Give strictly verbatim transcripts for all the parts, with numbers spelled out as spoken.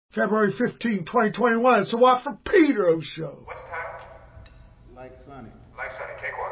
February fifteenth, twenty twenty-one. It's the Watt from Pedro show. What's the title? Like Sunny. Like Sunny. Take one.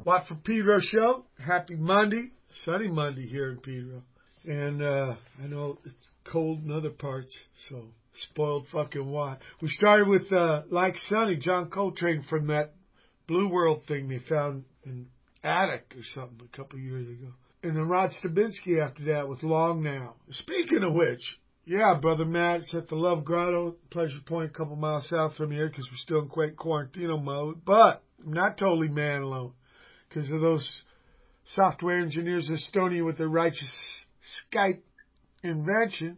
Watt from Pedro show. Happy Monday. Sunny Monday here in Pedro. And uh, I know it's cold in other parts, so spoiled fucking Watt. We started with uh, Like Sunny, John Coltrane from that Blue World thing they found in Attic or something a couple of years ago. And then Rod Stabinsky after that with Long Now. Speaking of which, yeah, Brother Matt, it's at the Love Grotto, Pleasure Point, a couple miles south from here because we're still in quite quarantino mode. But I'm not totally man alone because of those software engineers in Estonia with their righteous Skype invention.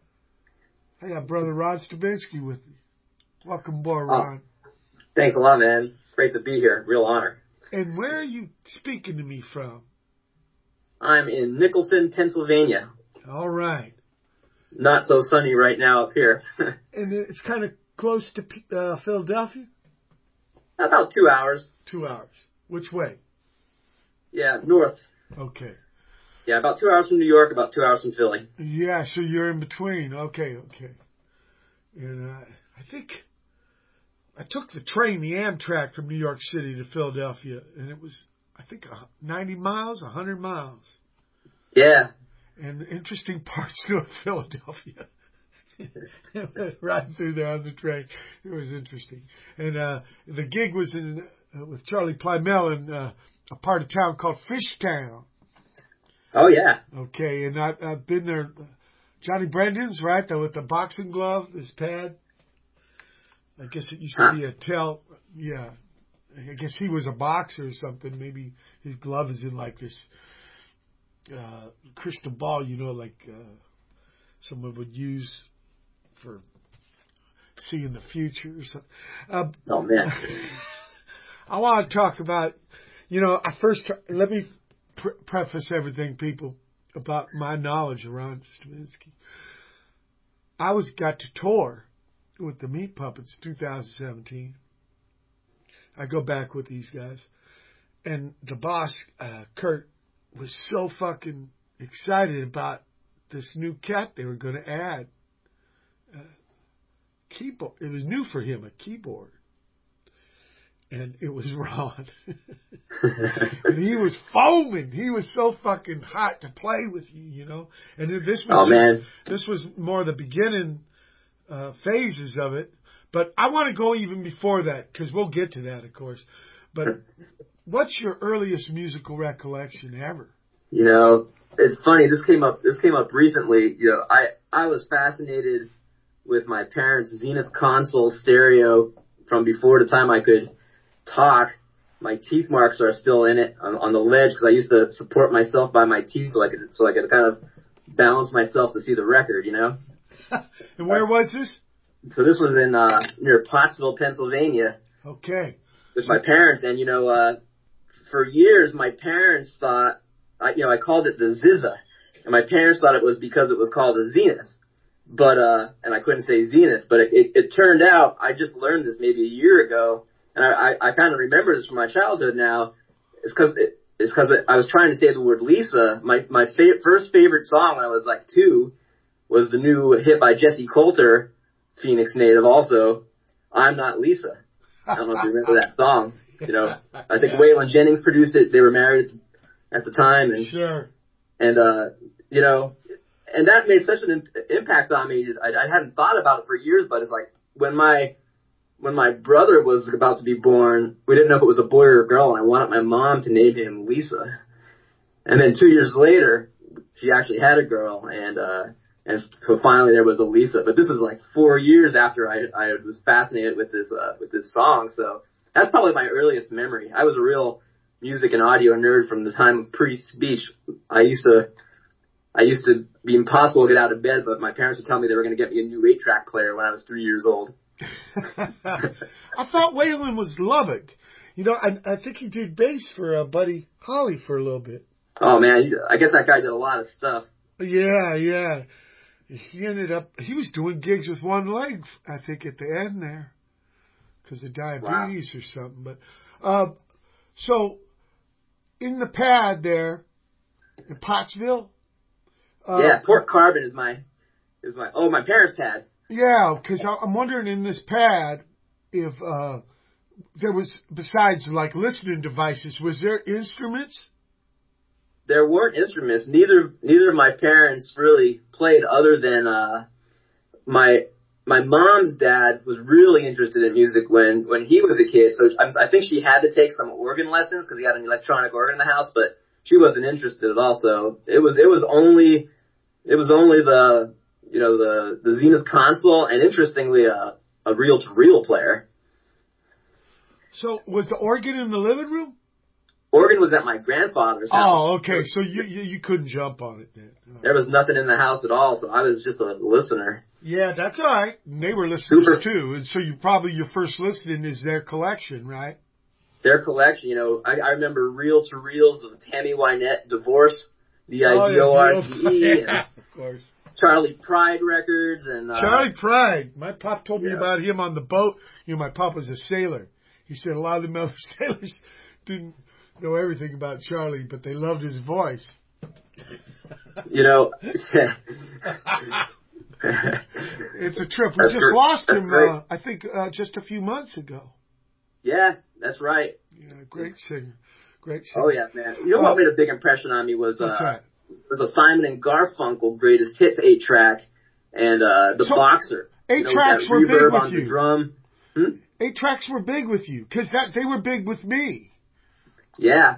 I got Brother Rod Stabinsky with me. Welcome aboard, Ron. Oh, thanks a lot, man. Great to be here. Real honor. And where are you speaking to me from? I'm in Nicholson, Pennsylvania. All right. Not so sunny right now up here. And it's kind of close to uh, Philadelphia? About two hours. Two hours. Which way? Yeah, north. Okay. Yeah, about two hours from New York, about two hours from Philly. Yeah, so you're in between. Okay, okay. And uh, I think I took the train, the Amtrak from New York City to Philadelphia, and it was, I think, ninety miles, one hundred miles. Yeah. And the interesting parts of Philadelphia. Right through there on the train. It was interesting. And uh, the gig was in uh, with Charlie Plymell in uh, a part of town called Fishtown. Oh, yeah. Okay, and I, I've been there. Johnny Brendan's, right, the, with the boxing glove, his pad. I guess it used to huh? be a tell. Yeah. I guess he was a boxer or something. Maybe his glove is in like this uh, crystal ball, you know, like uh, someone would use for seeing the future or something. Uh, oh, man. I want to talk about, you know, I first, let me pre- preface everything, people, about my knowledge of Ron Stabinsky. I was got to tour with the Meat Puppets in two thousand seventeen. I go back with these guys. And the boss, uh, Kurt, was so fucking excited about this new cat they were going to add. Uh, keyboard. It was new for him, a keyboard. And it was Ron. And he was foaming. He was so fucking hot to play with you, you know. And this was oh, just, man. This was more the beginning uh, phases of it. But I want to go even before that, because we'll get to that, of course. But what's your earliest musical recollection ever? You know, it's funny. This came up. This came up recently. You know, I I was fascinated with my parents' Zenith console stereo from before the time I could talk. My teeth marks are still in it on, on the ledge because I used to support myself by my teeth so I could so I could kind of balance myself to see the record. You know. And where was this? So this was in uh, near Pottsville, Pennsylvania. Okay. With my parents, and you know, uh, for years my parents thought, I, you know, I called it the Ziza, and my parents thought it was because it was called a Zenith, but uh, and I couldn't say Zenith, but it, it, it turned out I just learned this maybe a year ago, and I, I, I kind of remember this from my childhood now. It's because it, it's because I was trying to say the word Lisa. My my fa- first favorite song when I was like two was the new hit by Jesse Coulter, Phoenix native, also, I'm Not Lisa. I don't know if you remember that song. You know, I think Waylon Jennings produced it. They were married at the time, and sure. And uh, you know, and that made such an imp- impact on me. I, I hadn't thought about it for years, but it's like when my when my brother was about to be born, we didn't know if it was a boy or a girl, and I wanted my mom to name him Lisa. And then two years later, she actually had a girl, and uh, and so finally there was a Lisa. But this was like four years after I I was fascinated with this uh, with this song. So that's probably my earliest memory. I was a real music and audio nerd from the time of Priest's Beach. I used to I used to be impossible to get out of bed, but my parents would tell me they were going to get me a new eight-track player when I was three years old. I thought Waylon was Lubbock. You know, I, I think he did bass for uh, Buddy Holly for a little bit. Oh, man, I guess that guy did a lot of stuff. Yeah, yeah. He ended up, he was doing gigs with one leg, I think, at the end there, because of diabetes wow. or something. But uh, so, in the pad there, in Pottsville. Uh, yeah, Port Carbon is my, is my, oh, my parents' pad. Yeah, because I'm wondering in this pad if uh, there was, besides like listening devices, was there instruments? There weren't instruments. Neither neither of my parents really played, other than uh, my my mom's dad was really interested in music when when he was a kid. So I, I think she had to take some organ lessons because he had an electronic organ in the house, but she wasn't interested at all. So it was it was only it was only the you know the the Zenith console, and interestingly a a reel to reel player. So was the organ in the living room? Organ was at my grandfather's house. Oh, okay. So you you, you couldn't jump on it then. Right. There was nothing in the house at all, so I was just a listener. Yeah, that's all right. And they were listeners Super. too, and so you probably your first listening is their collection, right? Their collection, you know, I, I remember reel to reels of Tammy Wynette, Divorce, D I V O R C E, yeah, of course. Charlie Pride records, and uh, Charlie Pride. My pop told me yeah. about him on the boat. You know, my pop was a sailor. He said a lot of the other sailors didn't know everything about Charlie, but they loved his voice. You know, it's a trip. We That's just great. lost That's him, great. uh, I think, uh, just a few months ago. Yeah, that's right. Yeah, great singer. Great singer. Oh yeah, man. You know what made a big impression on me was What's uh, that? was a Simon and Garfunkel Greatest Hits eight track, and uh, the So, Boxer. Eight you know, tracks with that were big reverb with on you. the drum. Hmm? Eight tracks were big with you, because that they were big with me. Yeah.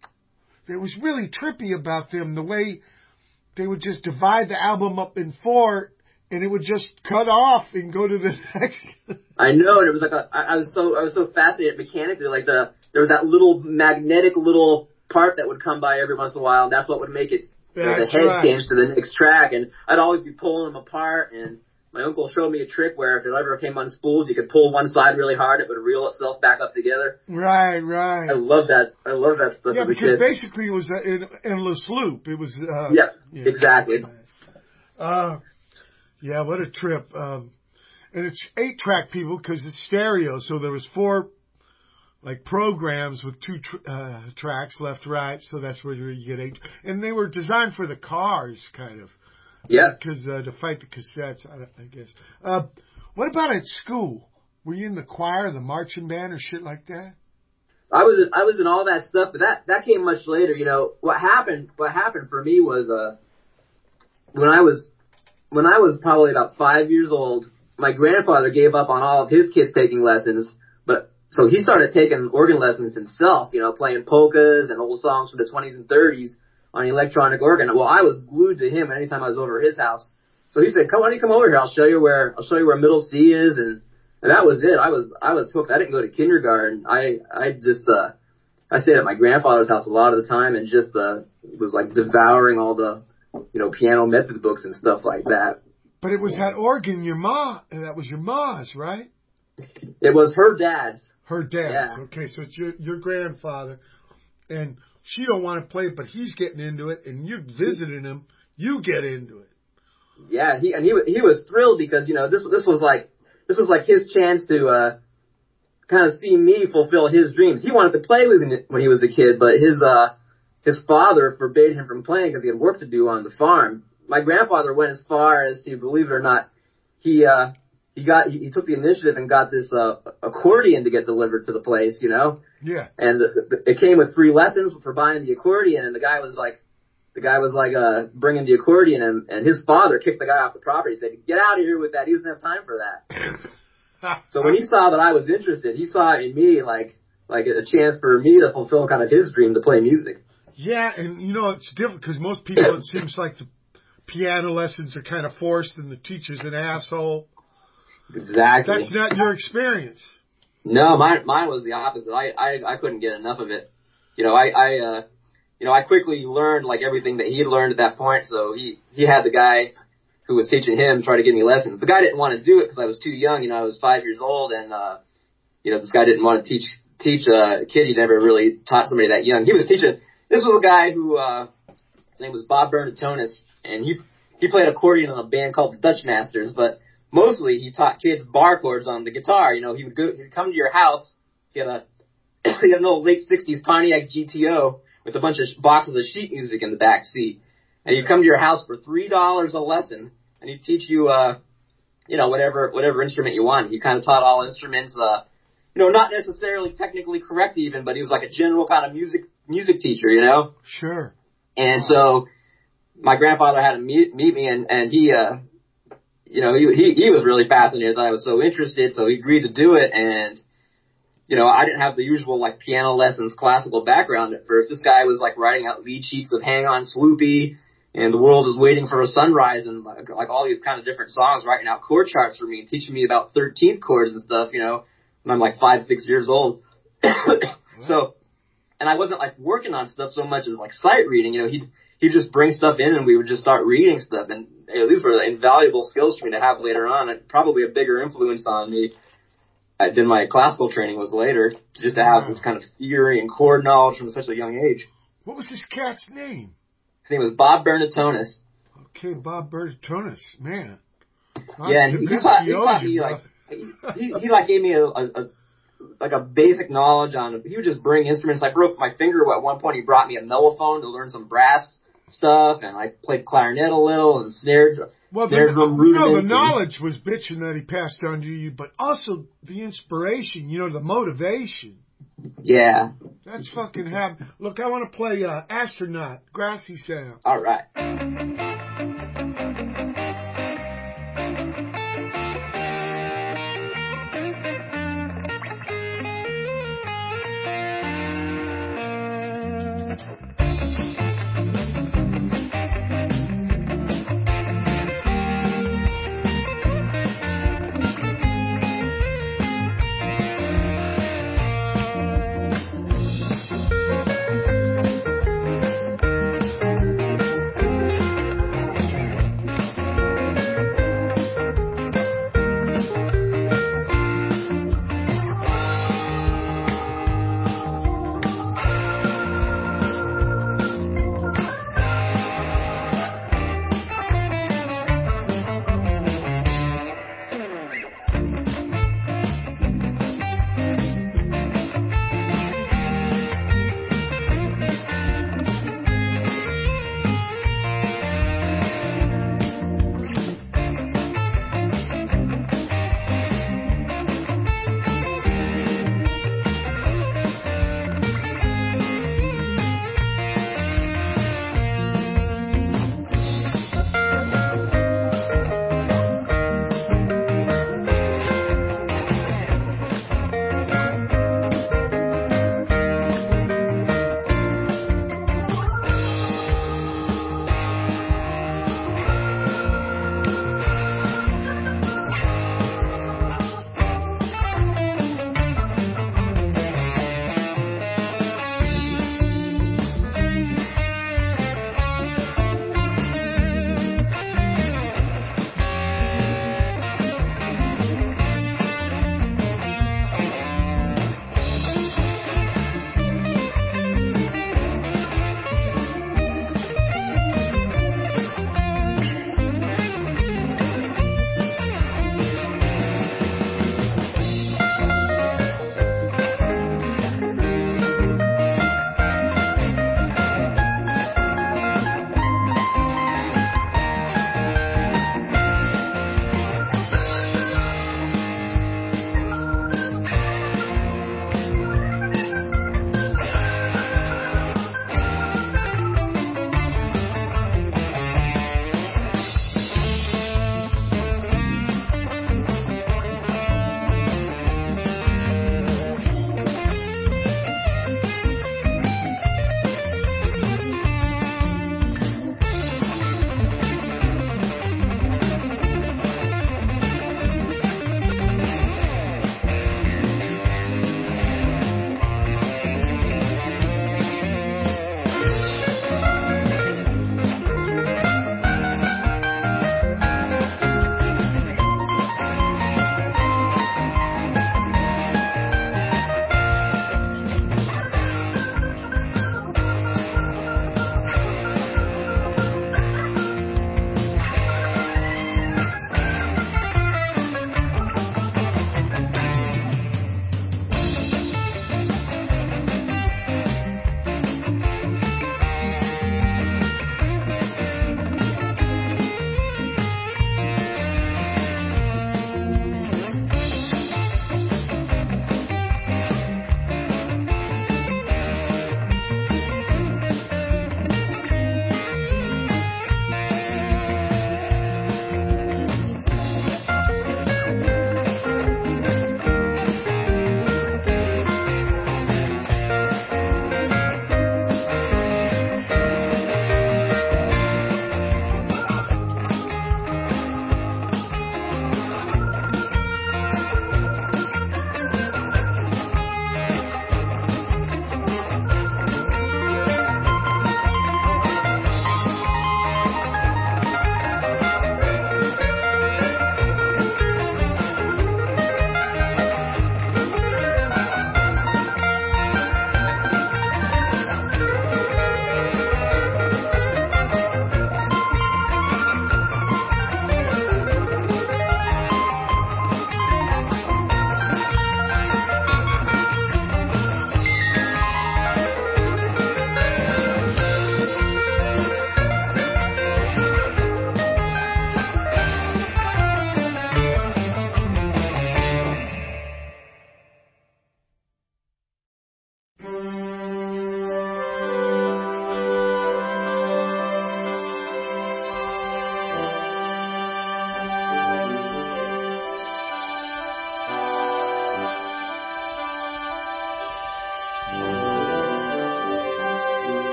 It was really trippy about them, the way they would just divide the album up in four, and it would just cut off and go to the next. I know, and it was like a, I, I was so I was so fascinated mechanically. Like the there was that little magnetic little part that would come by every once in a while, and that's what would make it you know, the That's head right. change to the next track. And I'd always be pulling them apart. And my uncle showed me a trick where if it ever came on spools, you could pull one side really hard, it would reel itself back up together. Right, right. I love that. I love that stuff. Yeah, as a because kid. basically it was an endless loop. It was. Uh, Yeah, yeah, exactly. Uh, yeah, what a trip. Um, and it's eight track, people, because it's stereo. So there was four, like, programs with two tr- uh, tracks, left, right. So that's where you get eight. And they were designed for the cars, kind of. Yeah. Because uh, to fight the cassettes, I, I guess. Uh, what about at school? Were you in the choir, the marching band, or shit like that? I was in, I was in all that stuff, but that that came much later. You know what happened? What happened for me was uh when I was when I was probably about five years old, my grandfather gave up on all of his kids taking lessons, but so he started taking organ lessons himself. You know, playing polkas and old songs from the twenties and thirties on the electronic organ. Well, I was glued to him anytime I was over at his house. So he said, "Come on, you come over here. I'll show you where I'll show you where middle C is." And And that was it. I was I was hooked. I didn't go to kindergarten. I I just uh I stayed at my grandfather's house a lot of the time and just uh was like devouring all the you know piano method books and stuff like that. But it was that organ, your ma, and that was your ma's, right? It was her dad's. Her dad's. Yeah. Okay, so it's your your grandfather, and she don't want to play it, but he's getting into it, and you're visiting him. You get into it. Yeah, he and he he was thrilled because you know this this was like. This was like his chance to uh, kind of see me fulfill his dreams. He wanted to play with me when he was a kid, but his uh, his father forbade him from playing because he had work to do on the farm. My grandfather went as far as to, believe it or not, he uh, he got he, he took the initiative and got this uh, accordion to get delivered to the place, you know. Yeah. And the, the, it came with free lessons for buying the accordion, and the guy was like. The guy was like uh, bringing the accordion, and, and his father kicked the guy off the property. He said, "Get out of here with that. He doesn't have time for that." So when he saw that I was interested, he saw in me like like a chance for me to fulfill kind of his dream to play music. Yeah, and you know it's different because most people it seems like the piano lessons are kind of forced, and the teacher's an asshole. Exactly. That's not your experience. No, mine mine was the opposite. I I, I couldn't get enough of it. You know, I I. Uh, You know, I quickly learned like everything that he had learned at that point. So he, he had the guy who was teaching him try to give me lessons. The guy didn't want to do it because I was too young. You know, I was five years old, and uh, you know, this guy didn't want to teach teach a kid. He never really taught somebody that young. He was teaching. This was a guy who uh, his name was Bob Bernatonis, and he he played accordion in a band called the Dutch Masters. But mostly he taught kids bar chords on the guitar. You know, he would go, he'd come to your house. He had a he had an old late sixties Pontiac G T O. With a bunch of boxes of sheet music in the back seat. And you come to your house for three dollars a lesson, and he'd teach you, uh, you know, whatever whatever instrument you want. He kind of taught all instruments. Uh, you know, not necessarily technically correct even, but he was like a general kind of music music teacher, you know. Sure. And so my grandfather had to meet meet me, and and he, uh, you know, he he he was really fascinated that I was so interested, so he agreed to do it. And you know, I didn't have the usual, like, piano lessons, classical background at first. This guy was, like, writing out lead sheets of Hang On Sloopy and The World is Waiting for a Sunrise and, like, like all these kind of different songs, writing out chord charts for me and teaching me about thirteenth chords and stuff, you know, when I'm, like, five, six years old. So, and I wasn't, like, working on stuff so much as, like, sight reading. You know, he'd, he'd just bring stuff in and we would just start reading stuff. And you know, these were invaluable skills for me to have later on, and probably a bigger influence on me than my classical training was later, just to have this kind of theory and chord knowledge from such a young age. What was this cat's name? His name was Bob Bernatonis. Okay, Bob Bernatonis, man. Yeah, and he, he, taught, he taught me, like, he, he, he like gave me a, a, a, like a basic knowledge on, he would just bring instruments. I broke my finger at one point. He brought me a mellophone to learn some brass stuff, and I played clarinet a little and snare. Well, the, no, the knowledge was bitching that he passed on to you, but also the inspiration, you know, the motivation. Yeah. That's fucking hap. Look, I want to play uh, Astronaut, Grassy Sound. All right.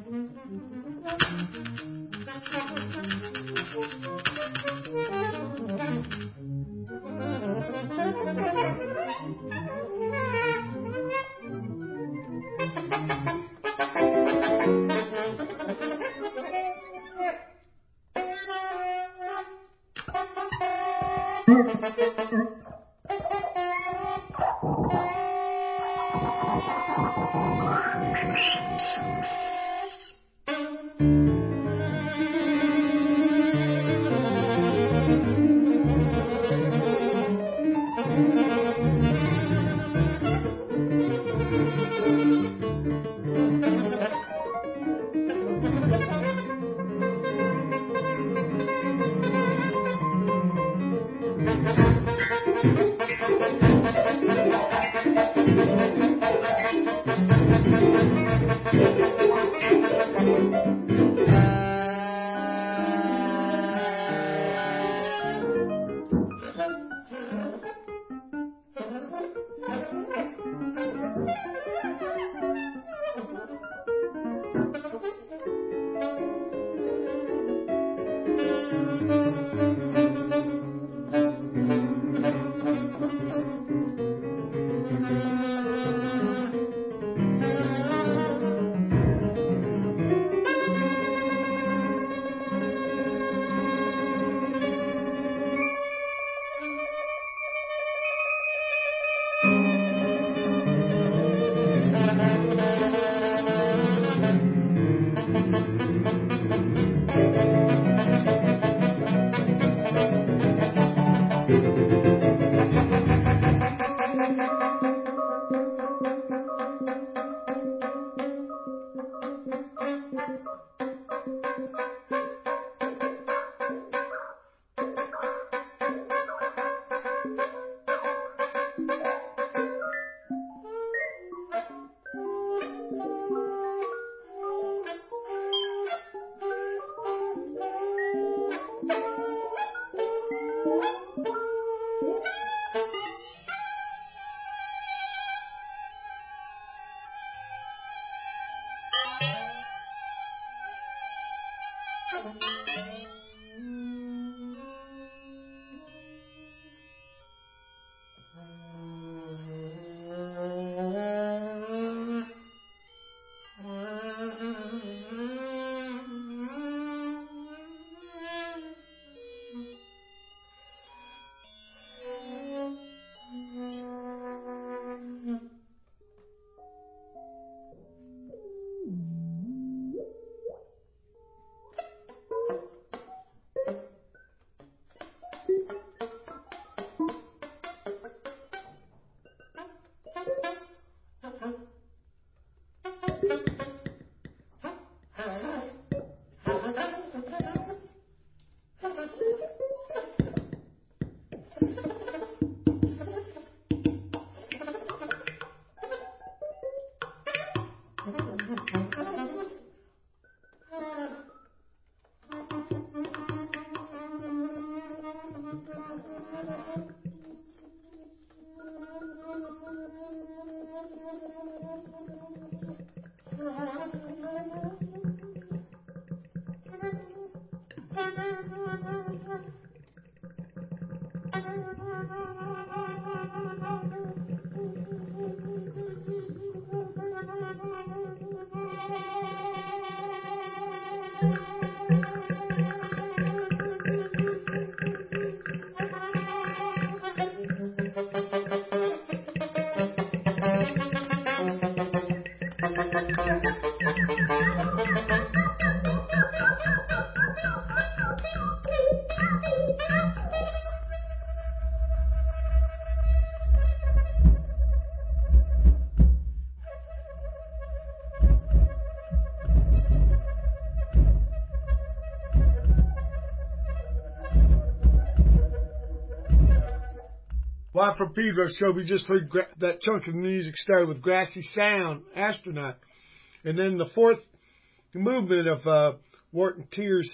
Watt from Pedro show, we just heard gra- that chunk of the music started with Grassy Sound, Astronaut. And then the fourth movement of uh, Wharton Tears,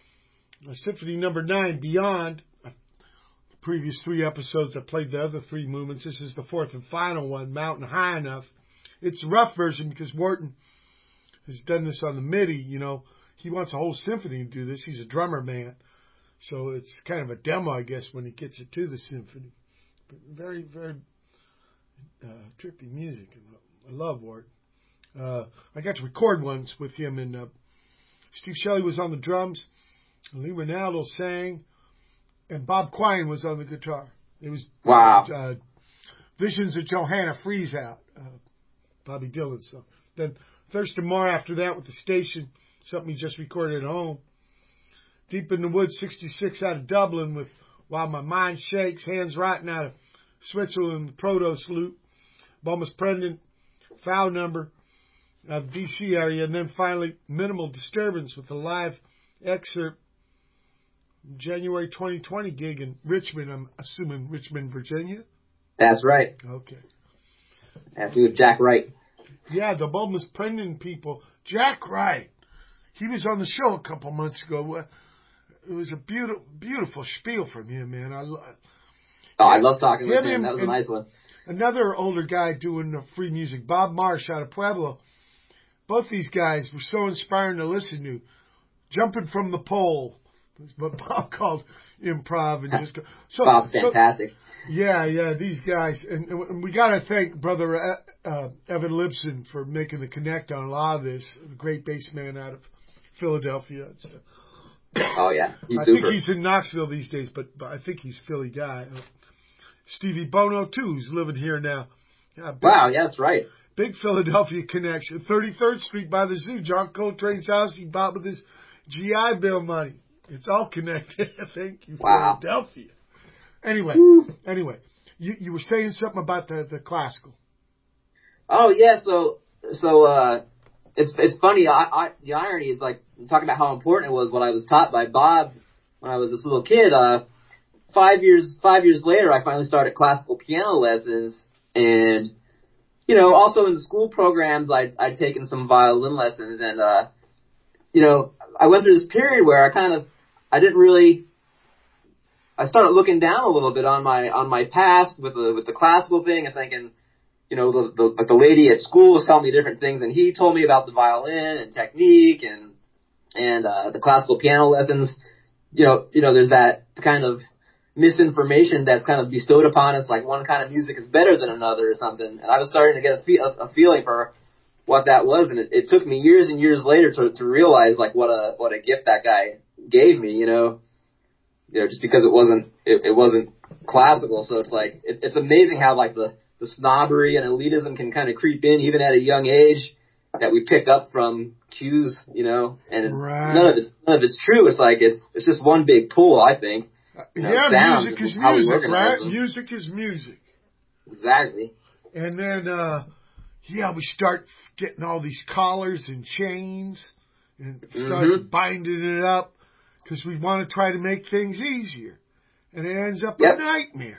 uh, Symphony Number nine, Beyond. The previous three episodes, I played the other three movements. This is the fourth and final one, Mountain High Enough. It's a rough version because Wharton has done this on the MIDI. You know, he wants a whole symphony to do this. He's a drummer man. So it's kind of a demo, I guess, when he gets it to the symphony. But very, very uh, trippy music. I love Ward. Uh, I got to record once with him, and uh, Steve Shelley was on the drums, and Lee Ranaldo sang, and Bob Quine was on the guitar. It was wow. Uh, Visions of Johanna Freeze Out, uh, Bobby Dylan's song. Then Thurston Moore after that with the station, something he just recorded at home. Deep in the Woods, sixty-six out of Dublin with While My Mind Shakes, Hands Rotten out of Switzerland, the Proto Salute, Bomis Prendon, Foul Number out of D C area, and then finally Minimal Disturbance with a live excerpt, January twenty twenty gig in Richmond, I'm assuming Richmond, Virginia? That's right. Okay. That's with Jack Wright. Yeah, the Bomis Prendon people. Jack Wright. He was on the show a couple months ago. It was a beautiful, beautiful spiel from him, man. I lo- oh, I love talking with him. him That was a nice one. Another older guy doing the free music, Bob Marsh out of Pueblo. Both these guys were so inspiring to listen to. Jumping from the pole. That's what Bob called improv. And just go. So, Bob's fantastic. So, yeah, yeah, these guys. And, and we got to thank Brother uh, Evan Lipson for making the connect on a lot of this. A great bass man out of Philadelphia and stuff. Oh, yeah. He's I super. think he's in Knoxville these days, but, but I think he's a Philly guy. Uh, Stevie Bono, too, who's living here now. Yeah, big, wow, yeah, that's right. Big Philadelphia connection. thirty-third Street by the zoo. John Coltrane's house he bought with his G I Bill money. It's all connected. Thank you, wow. Philadelphia. Anyway, Woo. anyway, you, you were saying something about the, the classical. Oh, yeah, so, so, uh, It's it's funny. I, I, the irony is like talking about how important it was what I was taught by Bob when I was this little kid. Uh, five years five years later, I finally started classical piano lessons, and you know, also in the school programs, I'd I'd taken some violin lessons, and uh, you know, I went through this period where I kind of I didn't really. I started looking down a little bit on my on my past with the with the classical thing and thinking. You know, the, the, like the lady at school was telling me different things, and he told me about the violin and technique and and uh, the classical piano lessons. You know, you know, there's that kind of misinformation that's kind of bestowed upon us, like one kind of music is better than another or something. And I was starting to get a, fe- a, a feeling for what that was, and it, it took me years and years later to to realize like what a what a gift that guy gave me. You know, you know, just because it wasn't it, it wasn't classical, so it's like it, it's amazing how like the the snobbery and elitism can kind of creep in even at a young age that we picked up from cues, you know, and right. none of it, none of it's true. It's like, it's, it's just one big pool, I think. You know, yeah, music is music, right? Them. Music is music. Exactly. And then, uh, yeah, we start getting all these collars and chains and start mm-hmm. binding it up because we want to try to make things easier. And it ends up yep. a nightmare.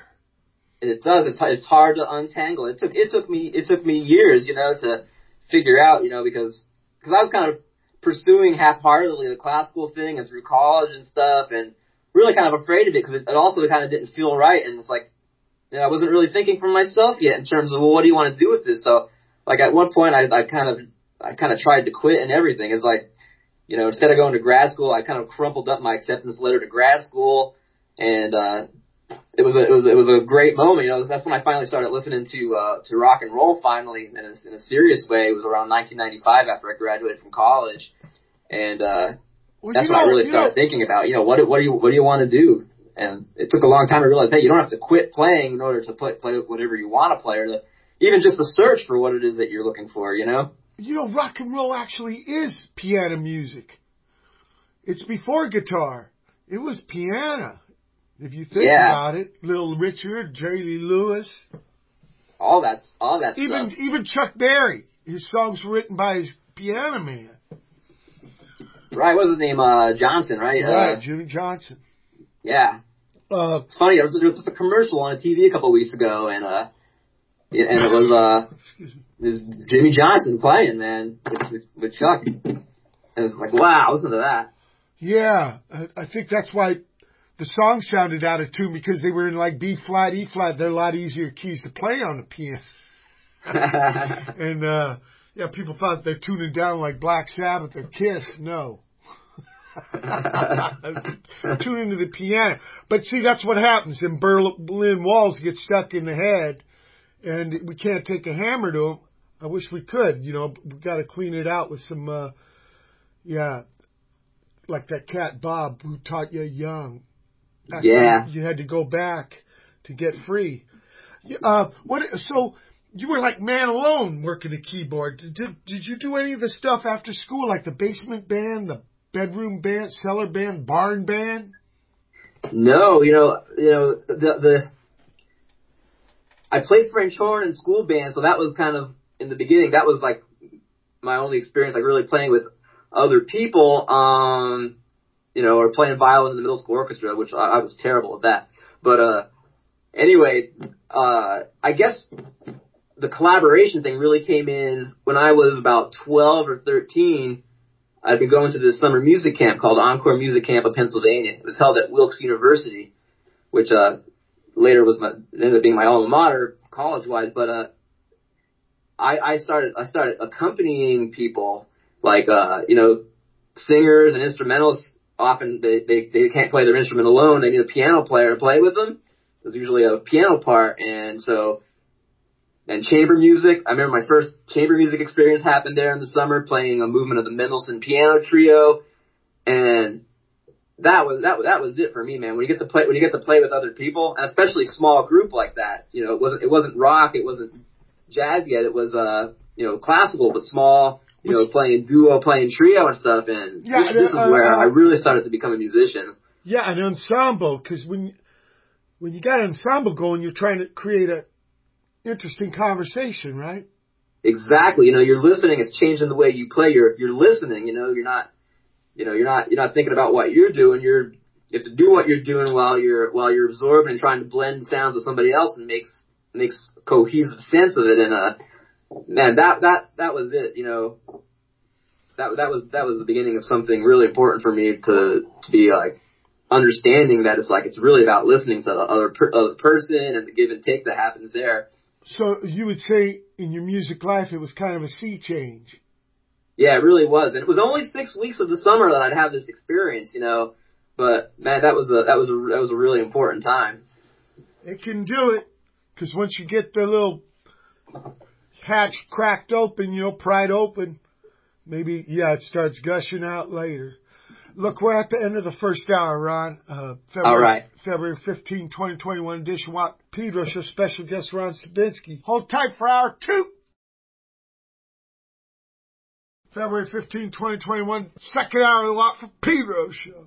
It does. It's it's hard to untangle. It took it took me it took me years, you know, to figure out, you know, because because I was kind of pursuing half-heartedly the classical thing and through college and stuff, and really kind of afraid of it because it, it also kind of didn't feel right, and it's like, you know, I wasn't really thinking for myself yet in terms of, well, what do you want to do with this? So, like at one point, I I kind of I kind of tried to quit and everything. It's like, you know, instead of going to grad school, I kind of crumpled up my acceptance letter to grad school, and uh, it was a, it was it was a great moment. You know, that's when I finally started listening to uh, to rock and roll finally in a, in a serious way. It was around nineteen ninety-five after I graduated from college, and uh, well, that's you when know, I really started know, thinking about, you know, what what do you what do you want to do? And it took a long time to realize, hey, you don't have to quit playing in order to play play whatever you want to play, or to even just the search for what it is that you're looking for. You know, you know, rock and roll actually is piano music. It's before guitar. It was piano. If you think yeah. about it, Little Richard, Jerry Lee Lewis, all that, all that even stuff. even Chuck Berry, his songs were written by his piano man. Right, what was his name? Uh, Johnson, right? Right, uh, Jimmy Johnson. Yeah. Uh, it's funny. There was, there was just a commercial on T V a couple weeks ago, and uh, and it was uh, it was Jimmy Johnson playing, man, with, with, with Chuck. And it was like, wow, listen to that. Yeah, I, I think that's why the song sounded out of tune, because they were in like B flat, E flat. They're a lot easier keys to play on the piano. and uh, Yeah, people thought they're tuning down like Black Sabbath or Kiss. No. Tune into the piano. But see, that's what happens. And Berlin walls get stuck in the head, and we can't take a hammer to them. I wish we could. You know, we got to clean it out with some, uh, yeah, like that cat Bob who taught you young. Yeah. You had to go back to get free. Uh, what? So you were like man alone working the keyboard. Did did you do any of the stuff after school, like the basement band, the bedroom band, cellar band, barn band? No, you know, you know the the. I played French horn in school band, so that was kind of in the beginning. That was like my only experience, like really playing with other people. Um, you know, or playing violin in the middle school orchestra, which I, I was terrible at that. But uh, anyway, uh, I guess the collaboration thing really came in when I was about twelve or thirteen. I'd been going to this summer music camp called Encore Music Camp of Pennsylvania. It was held at Wilkes University, which uh, later was my, ended up being my alma mater college-wise. But uh, I, I started I started accompanying people, like uh, you know, singers and instrumentalists. Often they, they they can't play their instrument alone. They need a piano player to play with them. There's usually a piano part, and so. And chamber music. I remember my first chamber music experience happened there in the summer, playing a movement of the Mendelssohn Piano Trio, and that was that was that was it for me, man. When you get to play when you get to play with other people, and especially a small group like that, you know, it wasn't it wasn't rock, it wasn't jazz yet. It was uh you know classical, but small. You know, playing duo, playing trio and stuff. And yeah, this, this uh, is where uh, I really started to become a musician. Yeah, an ensemble, because when when you got an ensemble going, you're trying to create a interesting conversation, right? Exactly. You know, you're listening. It's changing the way you play. You're you're listening. You know, you're not, you know, you're not you're not thinking about what you're doing. You're you have to do what you're doing while you're while you're absorbing and trying to blend sounds with somebody else and makes makes cohesive sense of it. And uh, man, that that that was it. You know, that that was that was the beginning of something really important for me to to be like understanding that it's like it's really about listening to the other per, other person and the give and take that happens there. So you would say in your music life it was kind of a sea change. Yeah, it really was. And it was only six weeks of the summer that I'd have this experience, you know. But man, that was a that was a that was a really important time. It can do it, because once you get the little hatch cracked open, you know, pried open, maybe yeah, it starts gushing out later. Look, we're at the end of the first hour, Ron. Uh, February, All right. February fifteenth, twenty twenty-one edition. Watt Pedro Show special guest Ron Stabinsky. Hold tight for hour two. February fifteenth, twenty twenty-one, second hour of the Watt for Pedro Show.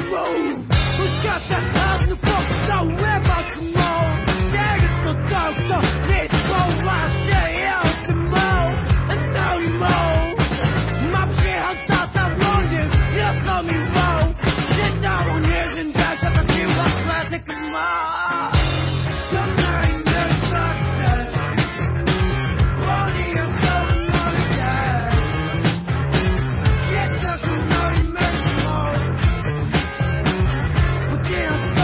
Yeah.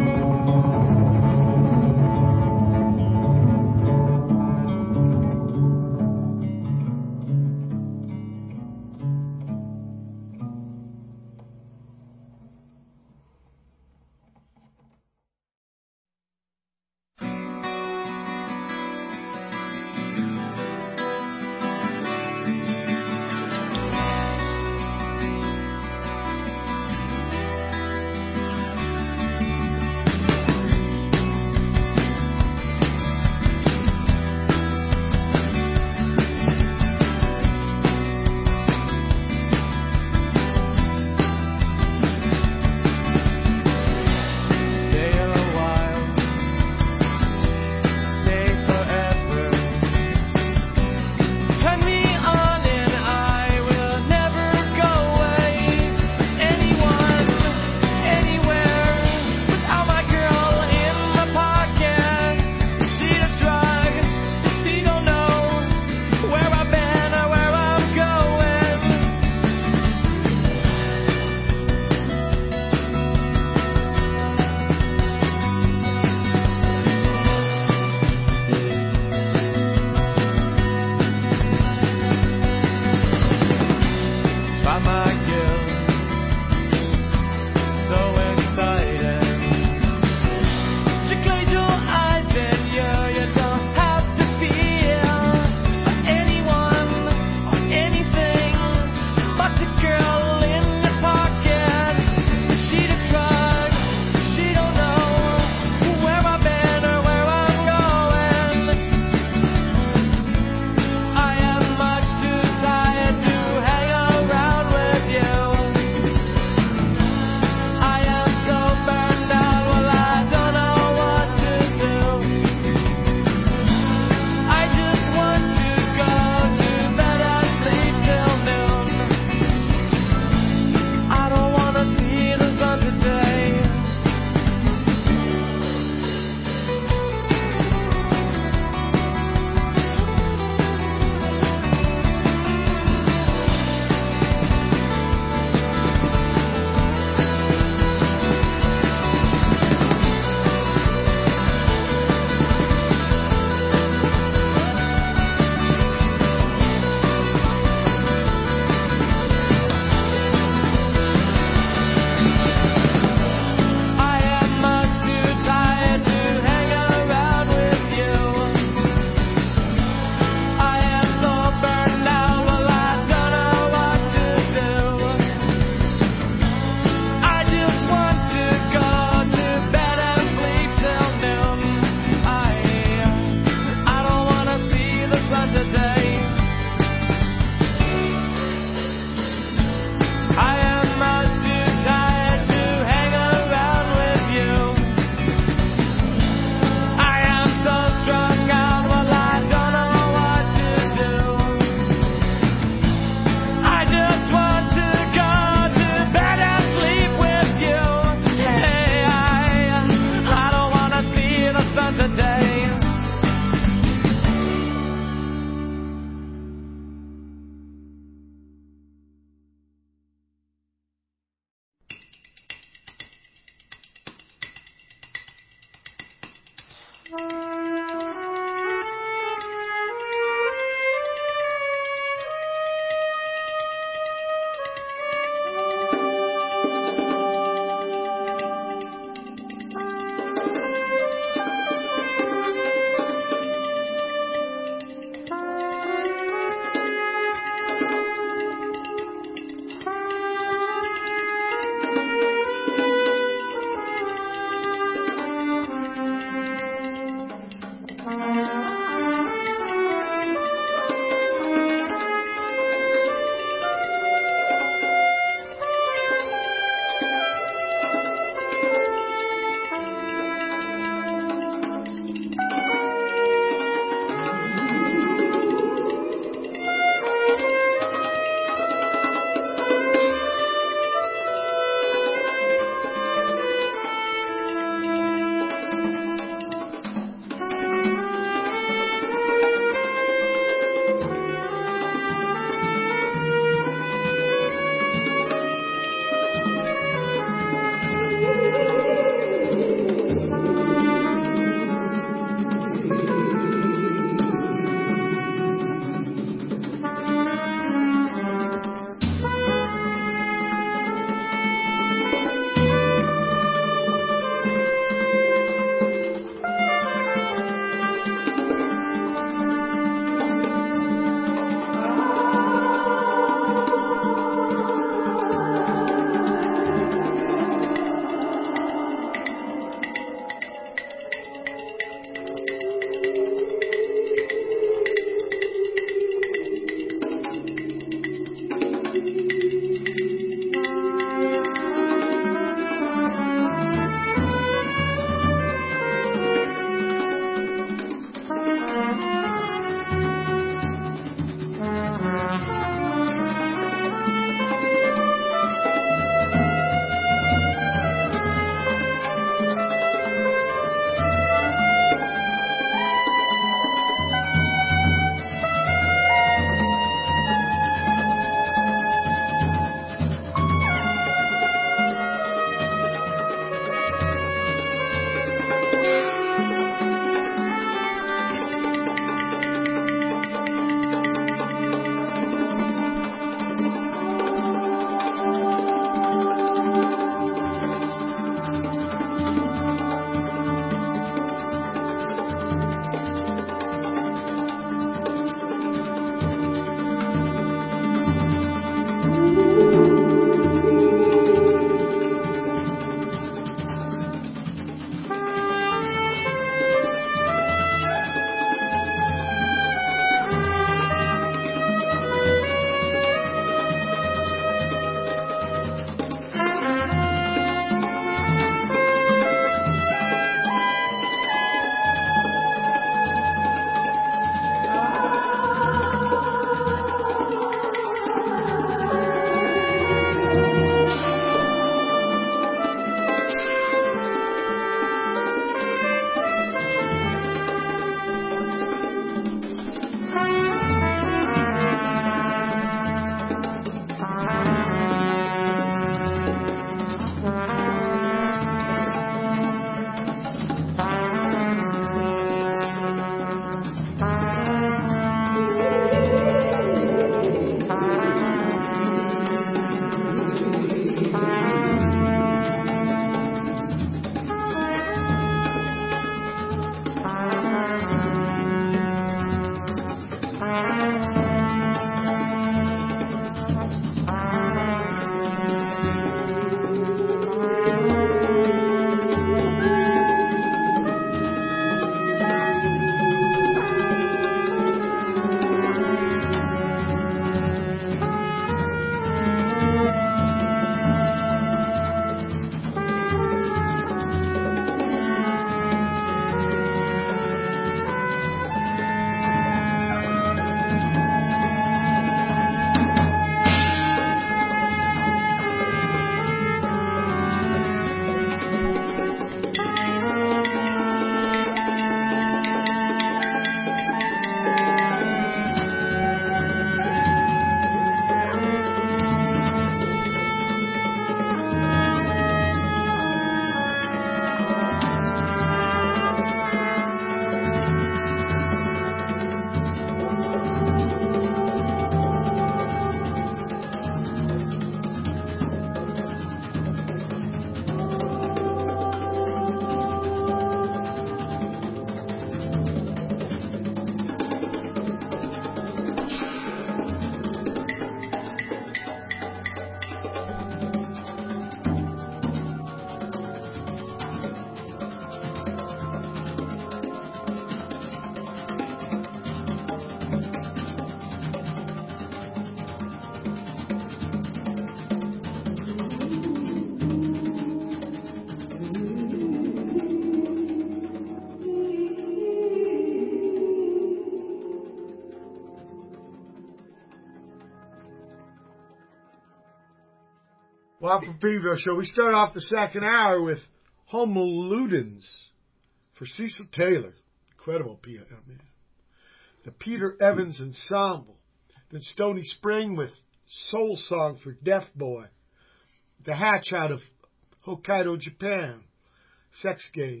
Watt from Pedro Show. We start off the second hour with Homo Ludens for Cecil Taylor. Incredible piano, man. The Peter Evans Ensemble. Then Stony Spring with Soul Song for Deaf Boy. The Hatch out of Hokkaido, Japan. Sex Game.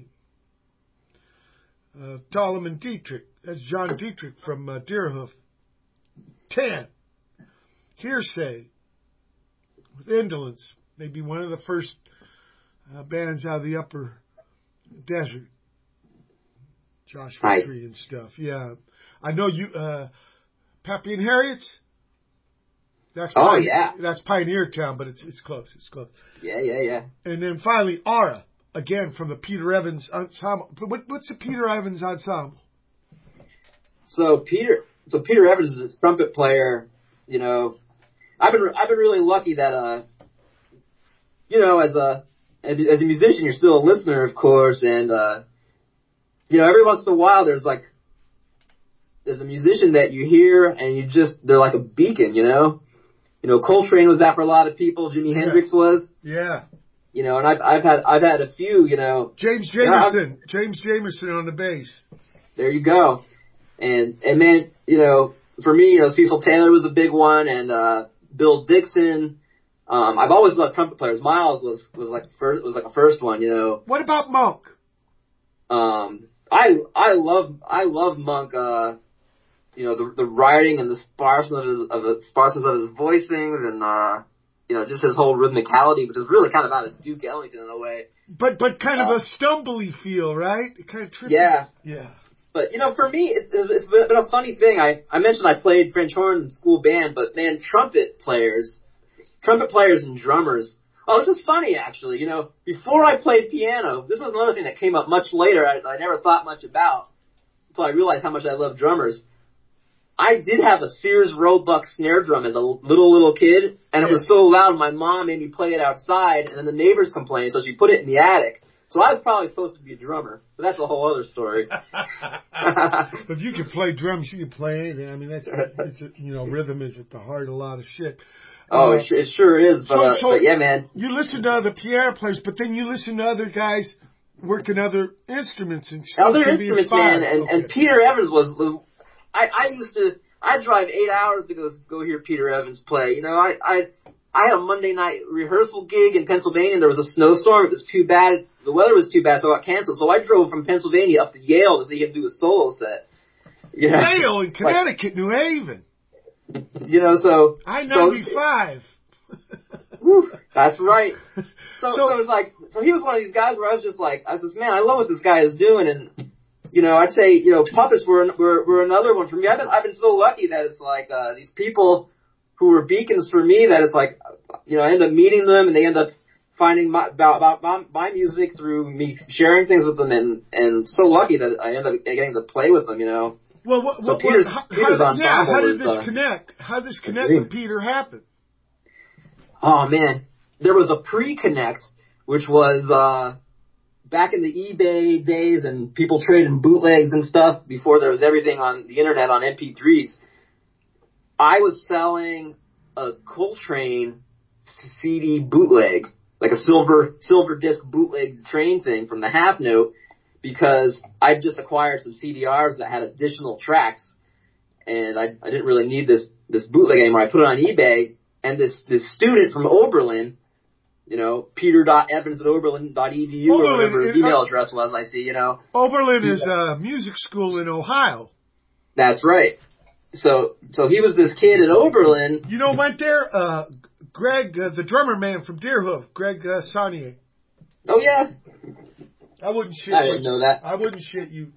Uh, Tolman Dietrich. That's John Dietrich from uh, Deerhoof. Ten. Hearsay with Indolence. Maybe one of the first uh, bands out of the upper desert. Joshua Nice. Tree and stuff. Yeah. I know you, uh, Pappy and Harriet's? That's Oh, Pioneer, yeah. That's Pioneer Town, but it's it's close. It's close. Yeah, yeah, yeah. And then finally, Aura, again from the Peter Evans Ensemble. What, what's the Peter Evans Ensemble? So Peter, so Peter Evans is a trumpet player. You know, I've been I've been really lucky that uh, you know, as a as a musician, you're still a listener, of course, and uh, you know, every once in a while, there's like there's a musician that you hear, and you just they're like a beacon, you know. You know, Coltrane was that for a lot of people. Jimi Yeah. Hendrix was. Yeah. You know, and I've I've had I've had a few. You know, James you know, I've- Jamerson. James Jamerson on the bass. There you go. And and man, you know, for me, you know, Cecil Taylor was a big one, and uh, Bill Dixon. Um, I've always loved trumpet players. Miles was was like first was like a first one, you know. What about Monk? Um, I I love I love Monk. Uh, you know, the the writing and the sparseness of his of the sparseness of his voicings, and uh, you know, just his whole rhythmicality, which is really kind of out of Duke Ellington in a way. But but kind of Uh, a stumbly feel, right? Kind of trippy. Yeah. Yeah. But, you know, for me, it, it's been a funny thing. I, I mentioned I played French horn in school band, but, man, trumpet players, trumpet players and drummers. Oh, this is funny, actually. You know, before I played piano, this was another thing that came up much later I, I never thought much about until I realized how much I love drummers. I did have a Sears Roebuck snare drum as a little, little kid, and it was so loud my mom made me play it outside, and then the neighbors complained, so she put it in the attic. So I was probably supposed to be a drummer, but that's a whole other story. If you can play drums, you can play anything. I mean, that's it's a, you know, rhythm is at the heart of a lot of shit. Oh, Uh, it, sure, it sure is, but, so- uh, so- but yeah, man. You listen to other piano players, but then you listen to other guys working other instruments and still Other can be instruments, inspired. man, and, Okay. and Peter Evans was, was I, I used to, I'd drive eight hours to go, go hear Peter Evans play. You know, I, I, I had a Monday night rehearsal gig in Pennsylvania, and there was a snowstorm. It was too bad. The weather was too bad, so I got canceled. So I drove from Pennsylvania up to Yale to see him do a solo set. You know, Yale in Connecticut, New Haven. you know, so. I so- ninety-five. Whew, that's right. So, So- so, it was like, so he was one of these guys where I was just like, I was just, man, I love what this guy is doing, and you know, I'd say, you know, puppets were were, were another one for me. I've been I've been so lucky that it's like uh, these people who were beacons for me that it's like, you know, I end up meeting them and they end up finding my, about about my, my music through me sharing things with them, and and so lucky that I end up getting to play with them, you know. Well, what, So what, Peter's- what, how, Peter's how did, yeah, ensemble how did is, this uh, connect? How did this connect dream. with Peter happen? Oh man, there was a pre-connect, which was uh, back in the eBay days, and people trading bootlegs and stuff before there was everything on the internet on M P threes. I was selling a Coltrane C D bootleg, like a silver silver disc bootleg train thing from the half note, because I just acquired some C D Rs that had additional tracks, and I, I didn't really need this this bootleg anymore. I put it on eBay. And this, this student from Oberlin, you know, peter dot evans at oberlin dot e d u or Oberlin, whatever his it- email uh, address was, I see, you know. Oberlin is a music school in Ohio. That's right. So so he was this kid at Oberlin. You know, went there. Uh, Greg, uh, the drummer man from Deerhoof, Greg uh, Saunier. Oh, yeah. I wouldn't shit. I didn't you. know that. I wouldn't shit you.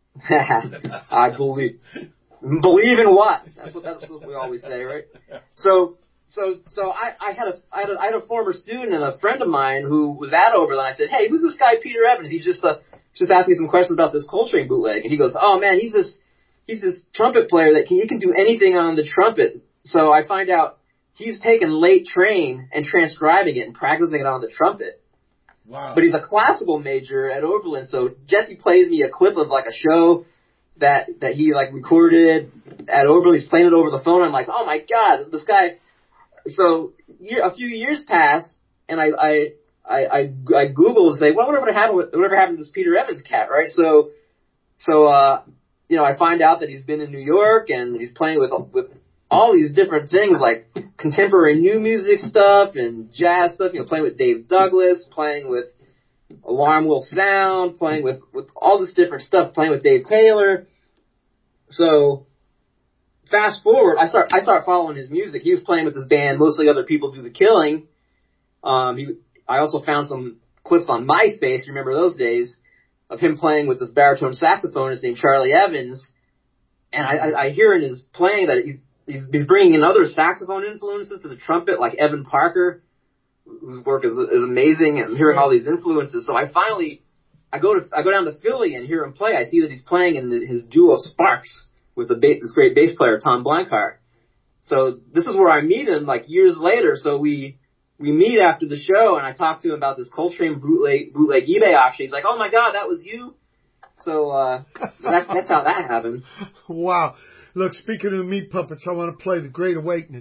I believe. Believe in what? That's what that's what we always say, right? So so so I, I had a I had a I had a former student and a friend of mine who was at Oberlin. I said, hey, who's this guy Peter Evans? He just uh, just asked me some questions about this Coltrane bootleg, and he goes, oh man, he's this he's this trumpet player that can he can do anything on the trumpet. So I find out he's taken Late Train and transcribing it and practicing it on the trumpet. Wow. But he's a classical major at Oberlin, so Jesse plays me a clip of like a show that that he like recorded at Oberlin. He's playing it over the phone. I'm like, oh my god, this guy. So year, a few years pass, and I, I, I, I, I Googled and say, well, whatever happened with, whatever happened to this Peter Evans cat, right? So, so, uh, you know, I find out that he's been in New York and he's playing with, with all these different things like contemporary new music stuff and jazz stuff, you know, playing with Dave Douglas, playing with Alarm Will Sound, playing with, with all this different stuff, playing with Dave Taylor. So, fast forward, I start, I start following his music. He was playing with this band, Mostly Other People Do the Killing. Um, he, I also found some clips on MySpace, remember those days, of him playing with this baritone saxophonist named Charlie Evans. And I, I, I hear in his playing that he's, he's, he's bringing in other saxophone influences to the trumpet, like Evan Parker, whose work is, is amazing, and I'm hearing all these influences. So I finally, I go to, I go down to Philly and hear him play. I see that he's playing in the, his duo Sparks with the ba- this great bass player, Tom Blancart. So this is where I meet him, like, years later. So we, we meet after the show, and I talk to him about this Coltrane bootleg, bootleg eBay auction. He's like, oh my God, that was you? So, uh, that's, that's how that happened. Wow. Look, speaking of the meat puppets, I want to play The Great Awakening.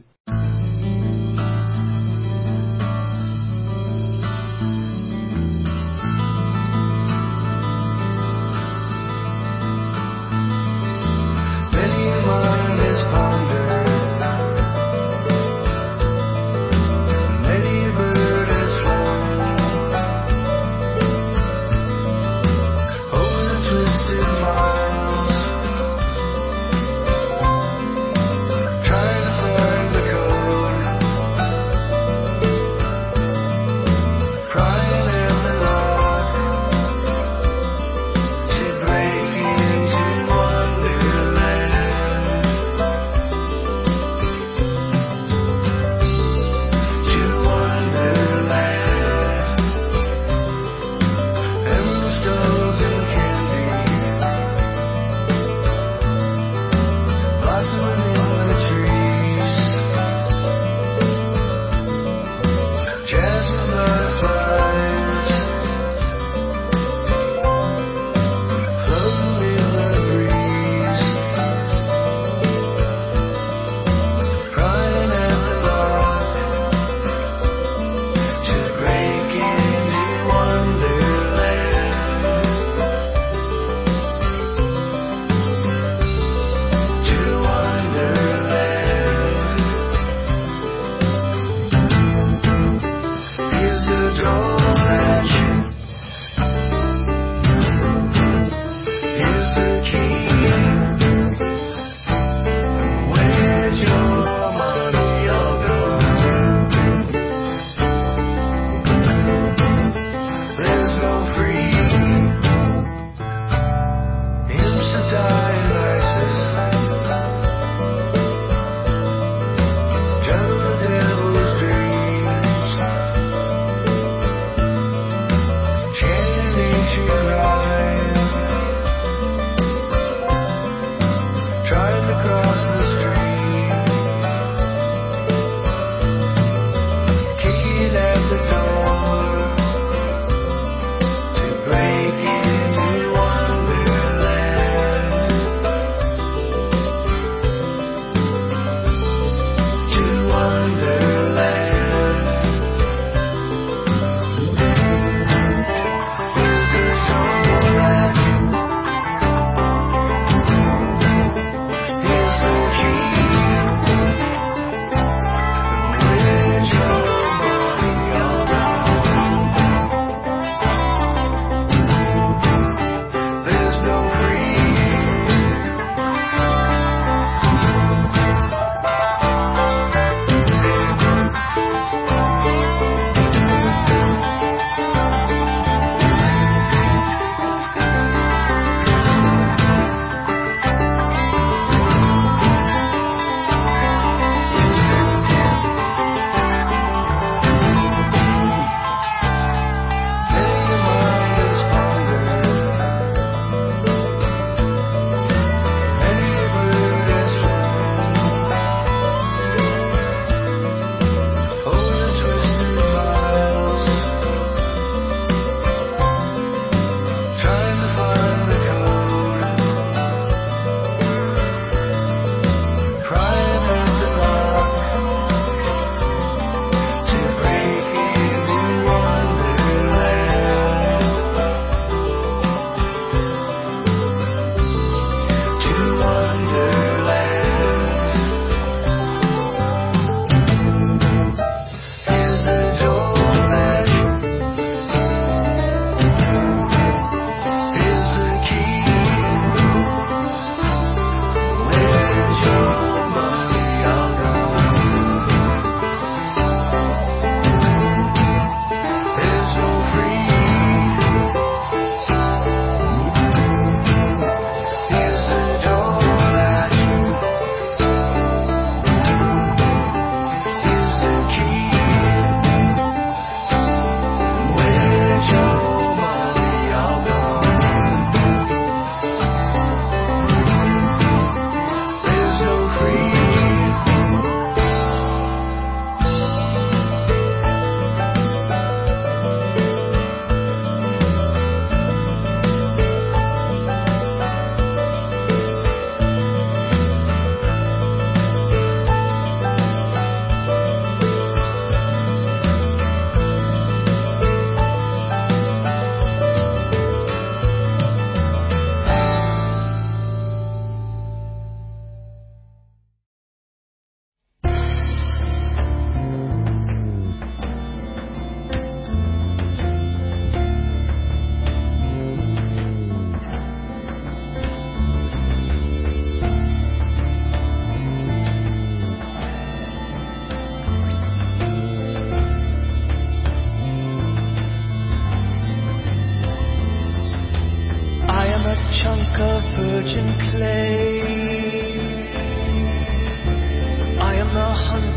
Trying to find the